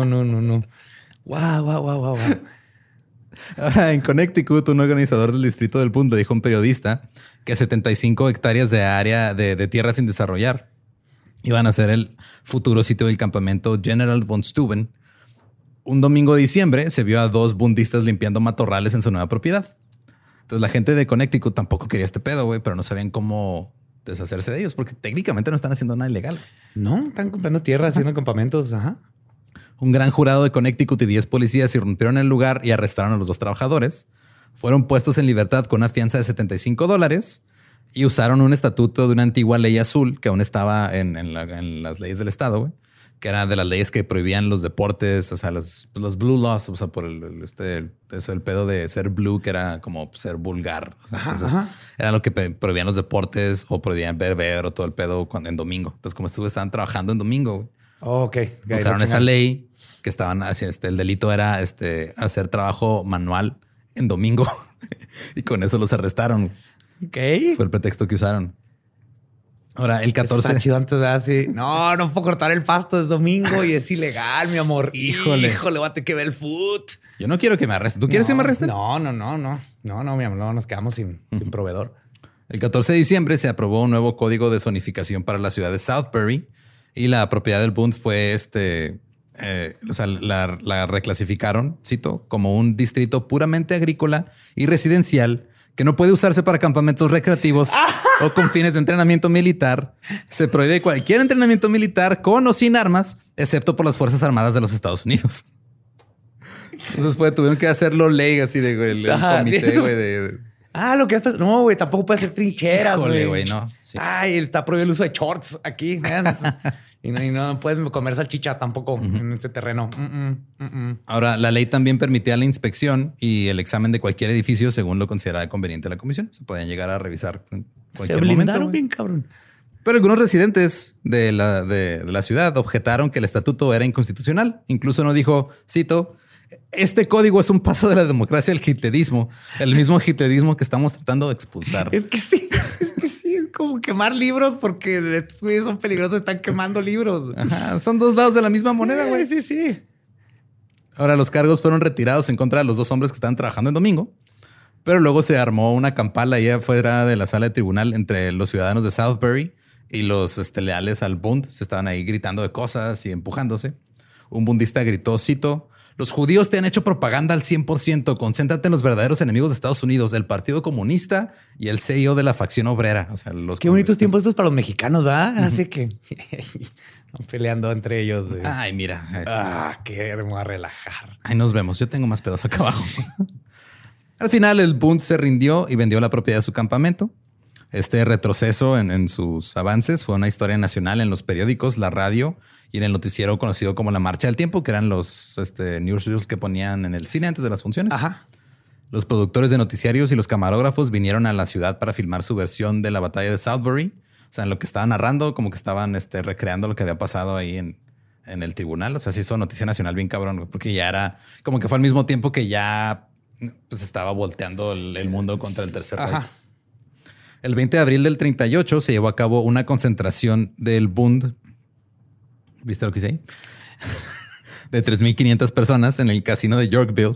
Wow. Ahora, en Connecticut, un organizador del distrito del Bund le dijo a un periodista que 75 hectáreas de área de tierra sin desarrollar iban a ser el futuro sitio del campamento General von Steuben. Un domingo de diciembre se vio a 2 bundistas limpiando matorrales en su nueva propiedad. Entonces la gente de Connecticut tampoco quería este pedo, güey, pero no sabían cómo deshacerse de ellos porque técnicamente no están haciendo nada ilegal. No, están comprando tierra, haciendo campamentos. Ajá. Un gran jurado de Connecticut y 10 policías irrumpieron en el lugar y arrestaron a los 2 trabajadores. Fueron puestos en libertad con una fianza de $75 y usaron un estatuto de una antigua ley azul que aún estaba en las leyes del estado, güey, que era de las leyes que prohibían los deportes, o sea, los blue laws, o sea, por el pedo de ser blue, que era como ser vulgar. O sea, entonces, era lo que prohibían los deportes o prohibían beber o todo el pedo en domingo. Entonces, como estos estaban trabajando en domingo, güey. Oh, ok. Usaron esa ley que estaban haciendo. El delito era hacer trabajo manual en domingo y con eso los arrestaron. Ok. Fue el pretexto que usaron. Ahora, el 14. Está chido antes de así. No puedo cortar el pasto, es domingo y es ilegal, mi amor. Híjole, voy a tener que ver el food. Yo no quiero que me arresten. ¿Tú quieres que me arresten? No, mi amor, no, nos quedamos sin proveedor. El 14 de diciembre se aprobó un nuevo código de zonificación para la ciudad de Southbury y la propiedad del Bund fue la reclasificaron, cito, como un distrito puramente agrícola y residencial que no puede usarse para campamentos recreativos o con fines de entrenamiento militar. Se prohíbe cualquier entrenamiento militar con o sin armas, excepto por las Fuerzas Armadas de los Estados Unidos. Entonces tuvieron que hacerlo ley así de el comité, güey, de... Lo que estás... No, güey, tampoco puede ser trincheras, güey, no. Sí. Ay, está prohibido el uso de shorts aquí. Y no pueden comer salchicha tampoco en este terreno. Ahora, la ley también permitía la inspección y el examen de cualquier edificio según lo considerara conveniente la comisión. Se podían llegar a revisar en cualquier momento. Se blindaron bien, cabrón. Pero algunos residentes de la ciudad objetaron que el estatuto era inconstitucional. Incluso no dijo, cito, este código es un paso de la democracia al hitlerismo, el mismo hitlerismo que estamos tratando de expulsar. Es que sí. Como quemar libros porque estos güeyes son peligrosos, están quemando libros. Ajá, son 2 lados de la misma moneda, güey. Sí. Ahora, los cargos fueron retirados en contra de los 2 hombres que estaban trabajando en domingo, pero luego se armó una campal ahí afuera de la sala de tribunal entre los ciudadanos de Southbury y los leales al Bund. Se estaban ahí gritando de cosas y empujándose. Un bundista gritó, cito, los judíos te han hecho propaganda al 100%. Concéntrate en los verdaderos enemigos de Estados Unidos, el Partido Comunista y el CEO de la facción obrera. O sea, qué bonitos tiempos estos para los mexicanos, ¿verdad? Así que están peleando entre ellos. Ay, mira. Qué hermoso a relajar. Ahí nos vemos. Yo tengo más pedazos acá abajo. Al final, el Bund se rindió y vendió la propiedad de su campamento. Este retroceso en sus avances fue una historia nacional en los periódicos, la radio y en el noticiero conocido como la Marcha del Tiempo, que eran los newsreels que ponían en el cine antes de las funciones. Ajá. Los productores de noticiarios y los camarógrafos vinieron a la ciudad para filmar su versión de la batalla de Southbury. O sea, en lo que estaban narrando, como que estaban recreando lo que había pasado ahí en el tribunal. O sea, se hizo noticia nacional bien cabrón, porque ya era como que fue al mismo tiempo que ya pues estaba volteando el mundo contra el Tercer Reich. El 20 de abril del 38 se llevó a cabo una concentración del Bund. ¿Viste lo que hice ahí? De 3,500 personas en el casino de Yorkville.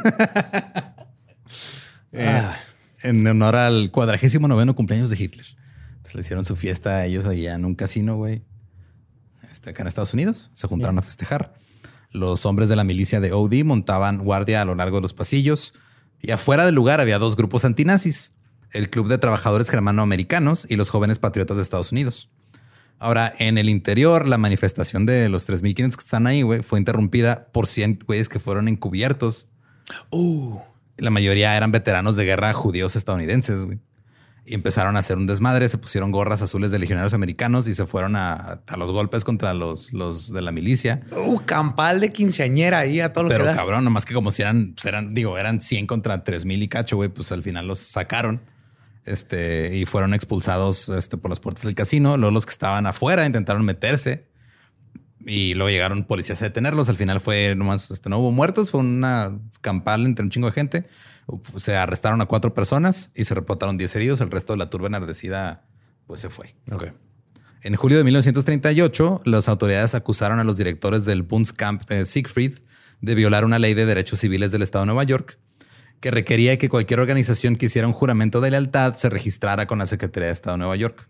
En honor al 49º cumpleaños de Hitler. Entonces le hicieron su fiesta a ellos allá en un casino, güey. Acá en Estados Unidos. Se juntaron a festejar. Los hombres de la milicia de OD montaban guardia a lo largo de los pasillos. Y afuera del lugar había 2 grupos antinazis. El Club de Trabajadores Germanoamericanos y los Jóvenes Patriotas de Estados Unidos. Ahora, en el interior, la manifestación de los 3,500 que están ahí, güey, fue interrumpida por 100 güeyes que fueron encubiertos. La mayoría eran veteranos de guerra judíos estadounidenses, güey. Y empezaron a hacer un desmadre, se pusieron gorras azules de legionarios americanos y se fueron a los golpes contra los de la milicia. Campal de quinceañera ahí a todo lo que da. Pero cabrón, nomás que como si eran 100 contra 3,000 y cacho, güey, pues al final los sacaron. Y fueron expulsados por las puertas del casino. Luego los que estaban afuera intentaron meterse y luego llegaron policías a detenerlos. Al final fue nomás, no hubo muertos, fue una campal entre un chingo de gente. Se arrestaron a 4 personas y se reportaron 10 heridos. El resto de la turba enardecida pues se fue. Okay. En julio de 1938, las autoridades acusaron a los directores del Bundskamp de Siegfried de violar una ley de derechos civiles del estado de Nueva York que requería que cualquier organización que hiciera un juramento de lealtad se registrara con la Secretaría de Estado de Nueva York.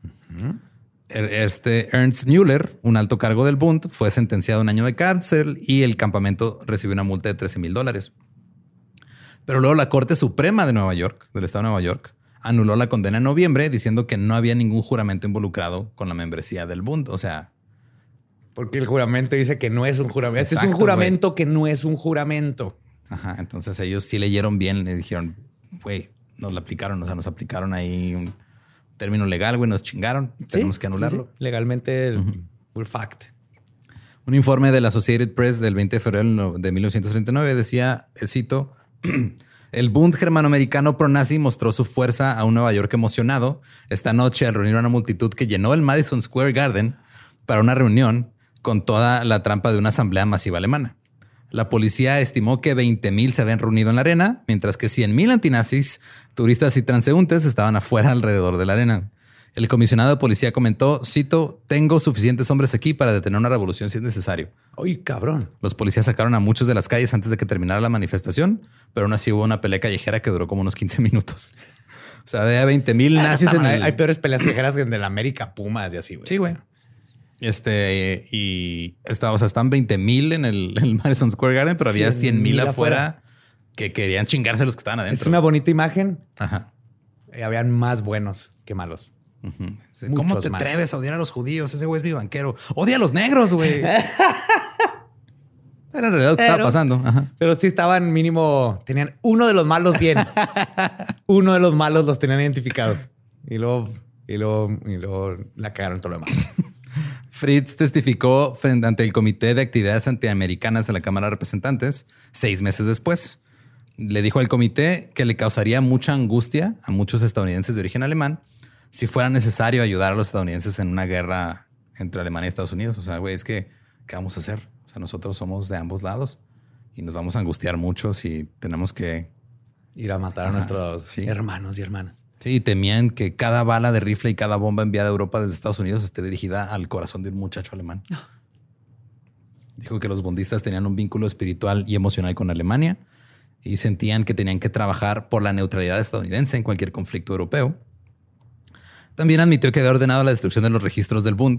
Ernst Müller, un alto cargo del Bund, fue sentenciado a 1 año de cárcel y el campamento recibió una multa de $13,000. Pero luego la Corte Suprema de Nueva York, del estado de Nueva York, anuló la condena en noviembre diciendo que no había ningún juramento involucrado con la membresía del Bund. O sea, porque el juramento dice que no es un juramento. Exacto, este es un juramento que no es un juramento. Ajá. Entonces ellos sí leyeron bien, le dijeron, güey, nos la aplicaron. O sea, nos aplicaron ahí un término legal, güey, nos chingaron. Tenemos que anularlo. Sí. Legalmente, por fact. Un informe de la Associated Press del 20 de febrero de 1939 decía, cito, el Bund germanoamericano pro-nazi mostró su fuerza a un Nueva York emocionado esta noche al reunir a una multitud que llenó el Madison Square Garden para una reunión con toda la trampa de una asamblea masiva alemana. La policía estimó que 20,000 se habían reunido en la arena, mientras que 100,000 antinazis, turistas y transeúntes estaban afuera alrededor de la arena. El comisionado de policía comentó, cito, tengo suficientes hombres aquí para detener una revolución si es necesario. ¡Uy, cabrón! Los policías sacaron a muchos de las calles antes de que terminara la manifestación, pero aún así hubo una pelea callejera que duró como unos 15 minutos. O sea, había 20,000 nazis en el... Hay peores peleas callejeras que en el América Pumas y así, güey. Sí, güey. Están 20,000 en el Madison Square Garden, pero había 100,000 afuera que querían chingarse a los que estaban adentro. Es una bonita imagen. Ajá. Habían más buenos que malos. ¿Cómo te atreves a odiar a los judíos? Ese güey es mi banquero. Odia a los negros, güey. Era en realidad lo que estaba pasando. Ajá. Pero sí estaban mínimo, tenían uno de los malos bien. Uno de los malos los tenían identificados. Y luego la cagaron todo lo demás. Fritz testificó ante el Comité de Actividades Antiamericanas de la Cámara de Representantes 6 meses después. Le dijo al comité que le causaría mucha angustia a muchos estadounidenses de origen alemán si fuera necesario ayudar a los estadounidenses en una guerra entre Alemania y Estados Unidos. O sea, güey, es que, ¿qué vamos a hacer? O sea, nosotros somos de ambos lados y nos vamos a angustiar mucho si tenemos que ir a matar a nuestros hermanos y hermanas. Sí, temían que cada bala de rifle y cada bomba enviada a Europa desde Estados Unidos esté dirigida al corazón de un muchacho alemán. Dijo que los bundistas tenían un vínculo espiritual y emocional con Alemania y sentían que tenían que trabajar por la neutralidad estadounidense en cualquier conflicto europeo. También admitió que había ordenado la destrucción de los registros del Bund.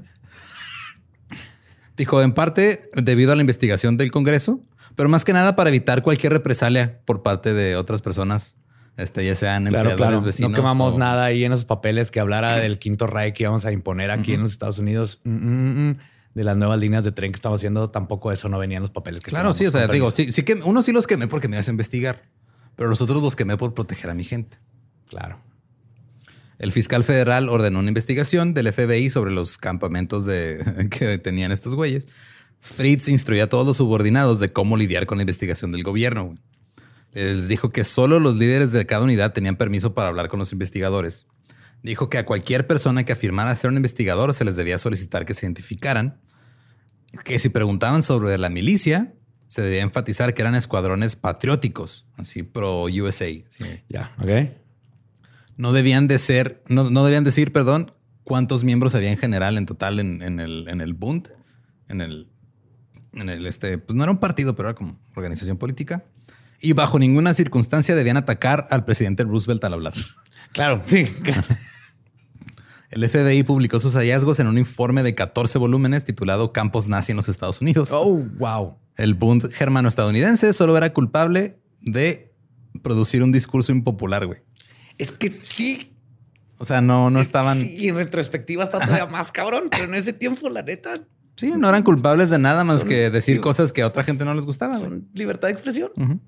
Dijo, en parte, debido a la investigación del Congreso, pero más que nada para evitar cualquier represalia por parte de otras personas, ya sean empleadores, vecinos. No quemamos nada ahí en esos papeles que hablara del Quinto Reich que íbamos a imponer aquí en los Estados Unidos. De las nuevas líneas de tren que estamos haciendo, tampoco eso no venía en los papeles. Claro, sí, o sea, digo, sí que uno sí los quemé porque me ibas a investigar, pero los otros los quemé por proteger a mi gente. Claro. El fiscal federal ordenó una investigación del FBI sobre los campamentos que tenían estos güeyes. Fritz instruyó a todos los subordinados de cómo lidiar con la investigación del gobierno. Les dijo que solo los líderes de cada unidad tenían permiso para hablar con los investigadores. Dijo que a cualquier persona que afirmara ser un investigador se les debía solicitar que se identificaran. Que si preguntaban sobre la milicia, se debía enfatizar que eran escuadrones patrióticos, así pro-USA. ¿Sí? Ya, ok. No debían decir, cuántos miembros había en general en total en el Bund. Pues no era un partido, pero era como organización política. Y bajo ninguna circunstancia debían atacar al presidente Roosevelt al hablar. Claro, sí. El FBI publicó sus hallazgos en un informe de 14 volúmenes titulado Campos Nazi en los Estados Unidos. Oh, wow. El Bund germano-estadounidense solo era culpable de producir un discurso impopular, güey. Es que sí. O sea, no estaban... Y en retrospectiva está todavía más cabrón, pero en ese tiempo, la neta... Sí, no eran culpables de nada más que decir cosas que a otra gente no les gustaba. Son libertad de expresión.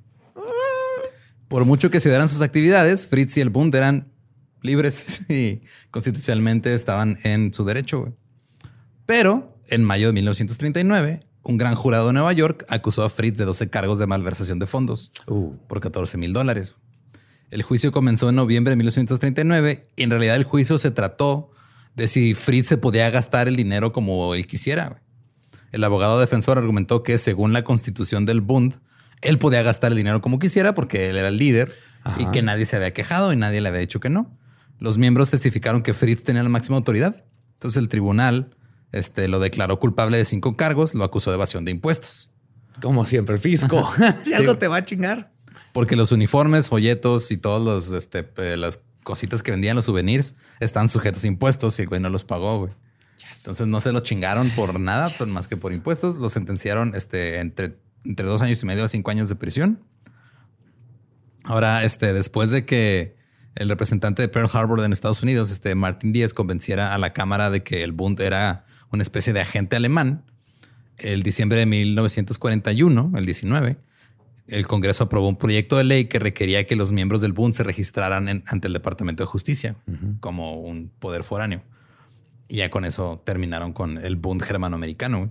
Por mucho que se dieran sus actividades, Fritz y el Bund eran libres y constitucionalmente estaban en su derecho, güey. Pero en mayo de 1939, un gran jurado de Nueva York acusó a Fritz de 12 cargos de malversación de fondos por $14,000. El juicio comenzó en noviembre de 1939 y en realidad el juicio se trató de si Fritz se podía gastar el dinero como él quisiera, güey. El abogado defensor argumentó que según la constitución del Bund, él podía gastar el dinero como quisiera porque él era el líder. Ajá. Y que nadie se había quejado y nadie le había dicho que no. Los miembros testificaron que Fritz tenía la máxima autoridad. Entonces el tribunal lo declaró culpable de 5 cargos, lo acusó de evasión de impuestos. Como siempre, el fisco. Si algo te va a chingar. Porque los uniformes, folletos y todos las cositas que vendían, los souvenirs, están sujetos a impuestos y el güey no los pagó, güey. Yes. Entonces no se lo chingaron por nada, pues más que por impuestos. Lo sentenciaron entre 2 años y medio a 5 años de prisión. Ahora, después de que el representante de Pearl Harbor en Estados Unidos, Martin Díaz, convenciera a la Cámara de que el Bund era una especie de agente alemán, el diciembre de 1941, el 19, el Congreso aprobó un proyecto de ley que requería que los miembros del Bund se registraran ante el Departamento de Justicia como un poder foráneo. Y ya con eso terminaron con el Bund germanoamericano.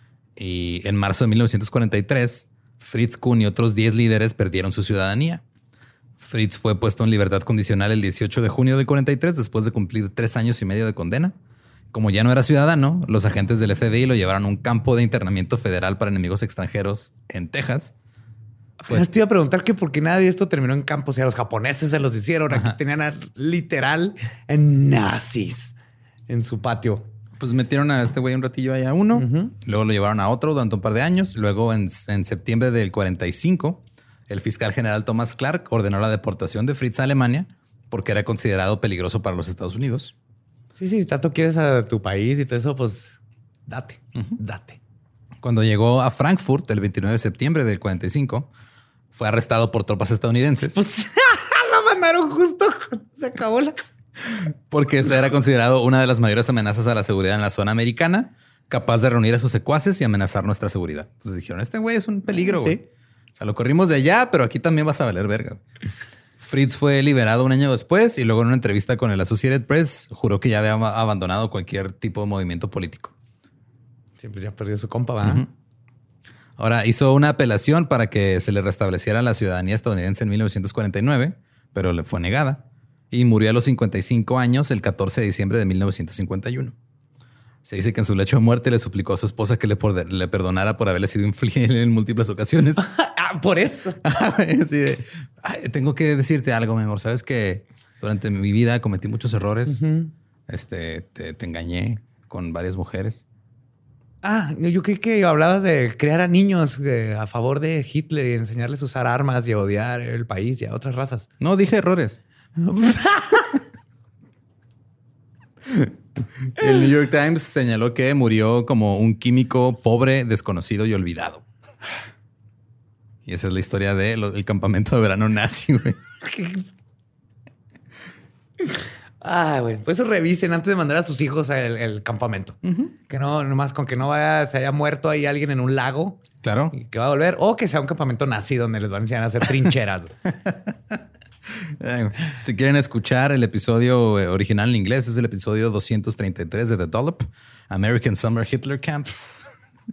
Y en marzo de 1943, Fritz Kuhn y otros 10 líderes perdieron su ciudadanía. Fritz fue puesto en libertad condicional el 18 de junio del 43 después de cumplir 3 años y medio de condena. Como ya no era ciudadano, los agentes del FBI lo llevaron a un campo de internamiento federal para enemigos extranjeros en Texas. Pues te iba a preguntar que por qué nada de esto terminó en campos. O sea, los japoneses se los hicieron. Aquí tenían literal nazis en su patio. Pues metieron a este güey un ratillo ahí a uno. Luego lo llevaron a otro durante un par de años. Luego en septiembre del 45, el fiscal general Thomas Clark ordenó la deportación de Fritz a Alemania porque era considerado peligroso para los Estados Unidos. Sí, tanto quieres a tu país y todo eso, pues date. Cuando llegó a Frankfurt el 29 de septiembre del 45, fue arrestado por tropas estadounidenses. Pues lo mandaron justo cuando se acabó la... Porque era considerado una de las mayores amenazas a la seguridad en la zona americana, capaz de reunir a sus secuaces y amenazar nuestra seguridad. Entonces dijeron, este güey es un peligro, güey. Sí. O sea, lo corrimos de allá, pero aquí también vas a valer verga. Fritz fue liberado un año después y luego en una entrevista con el Associated Press juró que ya había abandonado cualquier tipo de movimiento político. Sí, pues ya perdió su compa, ¿verdad? Ahora hizo una apelación para que se le restableciera la ciudadanía estadounidense en 1949, pero le fue negada y murió a los 55 años el 14 de diciembre de 1951. Se dice que en su lecho de muerte le suplicó a su esposa que le perdonara por haberle sido infiel en múltiples ocasiones. Por eso. Sí, tengo que decirte algo, mi amor. Sabes que durante mi vida cometí muchos errores. Te engañé con varias mujeres. Yo creí que hablabas de crear a niños a favor de Hitler y enseñarles a usar armas y a odiar el país y a otras razas. No, dije errores. El New York Times señaló que murió como un químico pobre, desconocido y olvidado. Y esa es la historia del campamento de verano nazi, güey. Güey. Pues eso revisen antes de mandar a sus hijos al campamento. Que no, nomás con que no se haya muerto ahí alguien en un lago. Claro. Y que va a volver. O que sea un campamento nazi donde les van a enseñar a hacer trincheras. Si quieren escuchar el episodio original en inglés, es el episodio 233 de The Dollop, American Summer Hitler Camps.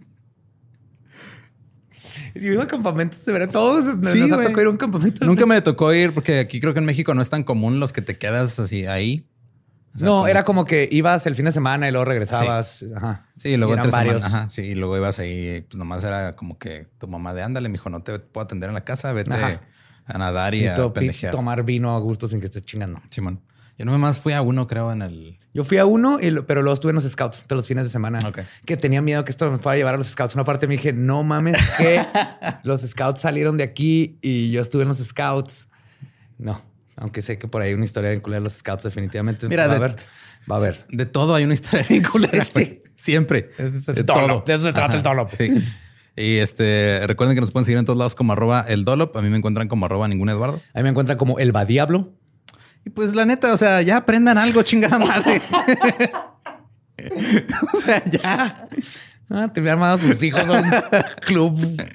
Si vivo en campamentos, de verdad, todos sí, nos ha tocado ir a un campamento. Nunca me tocó ir porque aquí creo que en México no es tan común los que te quedas así ahí. O sea, no, era como que ibas el fin de semana y luego regresabas. Sí, ajá. Sí, luego eran 3 varios. semanas. Ajá, sí, y luego ibas ahí. Pues nomás era como que tu mamá de ándale, mijo, no te puedo atender en la casa. Vete a nadar y a pendejear. Tomar vino a gusto sin que estés chingando. Simón. Yo nomás fui a uno, creo, en el... Yo fui a uno, pero luego estuve en los scouts todos los fines de semana. Okay. Que tenía miedo que esto me fuera a llevar a los scouts. Una parte me dije, no mames, que los scouts salieron de aquí y yo estuve en los scouts. No, aunque sé que por ahí hay una historia vinculada a los scouts definitivamente. Mira, va a haber. De todo hay una historia vinculada. Sí. Siempre. De todo. De eso se trata el Dollop. Sí. Y recuerden que nos pueden seguir en todos lados como @elDollop. A mí me encuentran como @ningunedvardo. Ahí me encuentran como el Badiablo. Y pues la neta, o sea, ya aprendan algo, chingada madre. O sea, ya. Te hubieran mandado a sus hijos a un club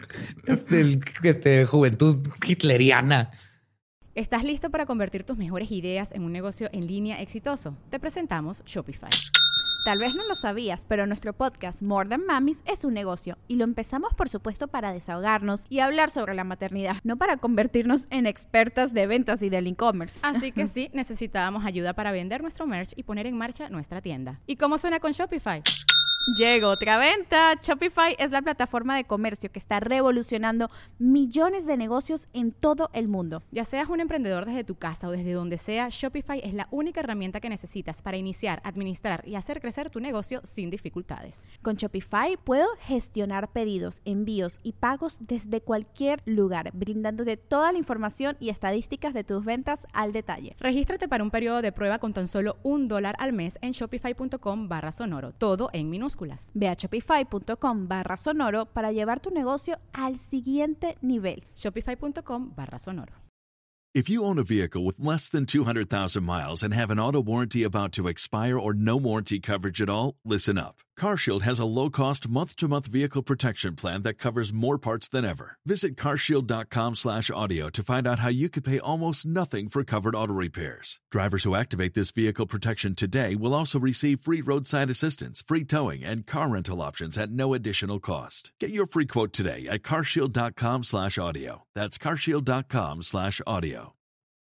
de juventud hitleriana. ¿Estás listo para convertir tus mejores ideas en un negocio en línea exitoso? Te presentamos Shopify. Tal vez no lo sabías, pero nuestro podcast More Than Mamis es un negocio y lo empezamos por supuesto para desahogarnos y hablar sobre la maternidad, no para convertirnos en expertas de ventas y del e-commerce. Así que sí, necesitábamos ayuda para vender nuestro merch y poner en marcha nuestra tienda. ¿Y cómo suena con Shopify? Llegó otra venta. Shopify es la plataforma de comercio que está revolucionando millones de negocios en todo el mundo. Ya seas un emprendedor desde tu casa o desde donde sea, Shopify es la única herramienta que necesitas para iniciar, administrar y hacer crecer tu negocio sin dificultades. Con Shopify puedo gestionar pedidos, envíos y pagos desde cualquier lugar, brindándote toda la información y estadísticas de tus ventas al detalle. Regístrate para un periodo de prueba con tan solo $1 al mes en shopify.com/sonoro, todo en minúsculas. Ve a shopify.com/sonoro para llevar tu negocio al siguiente nivel. Shopify.com/sonoro. If you own a vehicle with less than 200,000 miles and have an auto warranty about to expire or no warranty coverage at all, listen up. CarShield has a low-cost month-to-month vehicle protection plan that covers more parts than ever. Visit carshield.com/audio to find out how you could pay almost nothing for covered auto repairs. Drivers who activate this vehicle protection today will also receive free roadside assistance, free towing, and car rental options at no additional cost. Get your free quote today at carshield.com/audio. That's carshield.com/audio.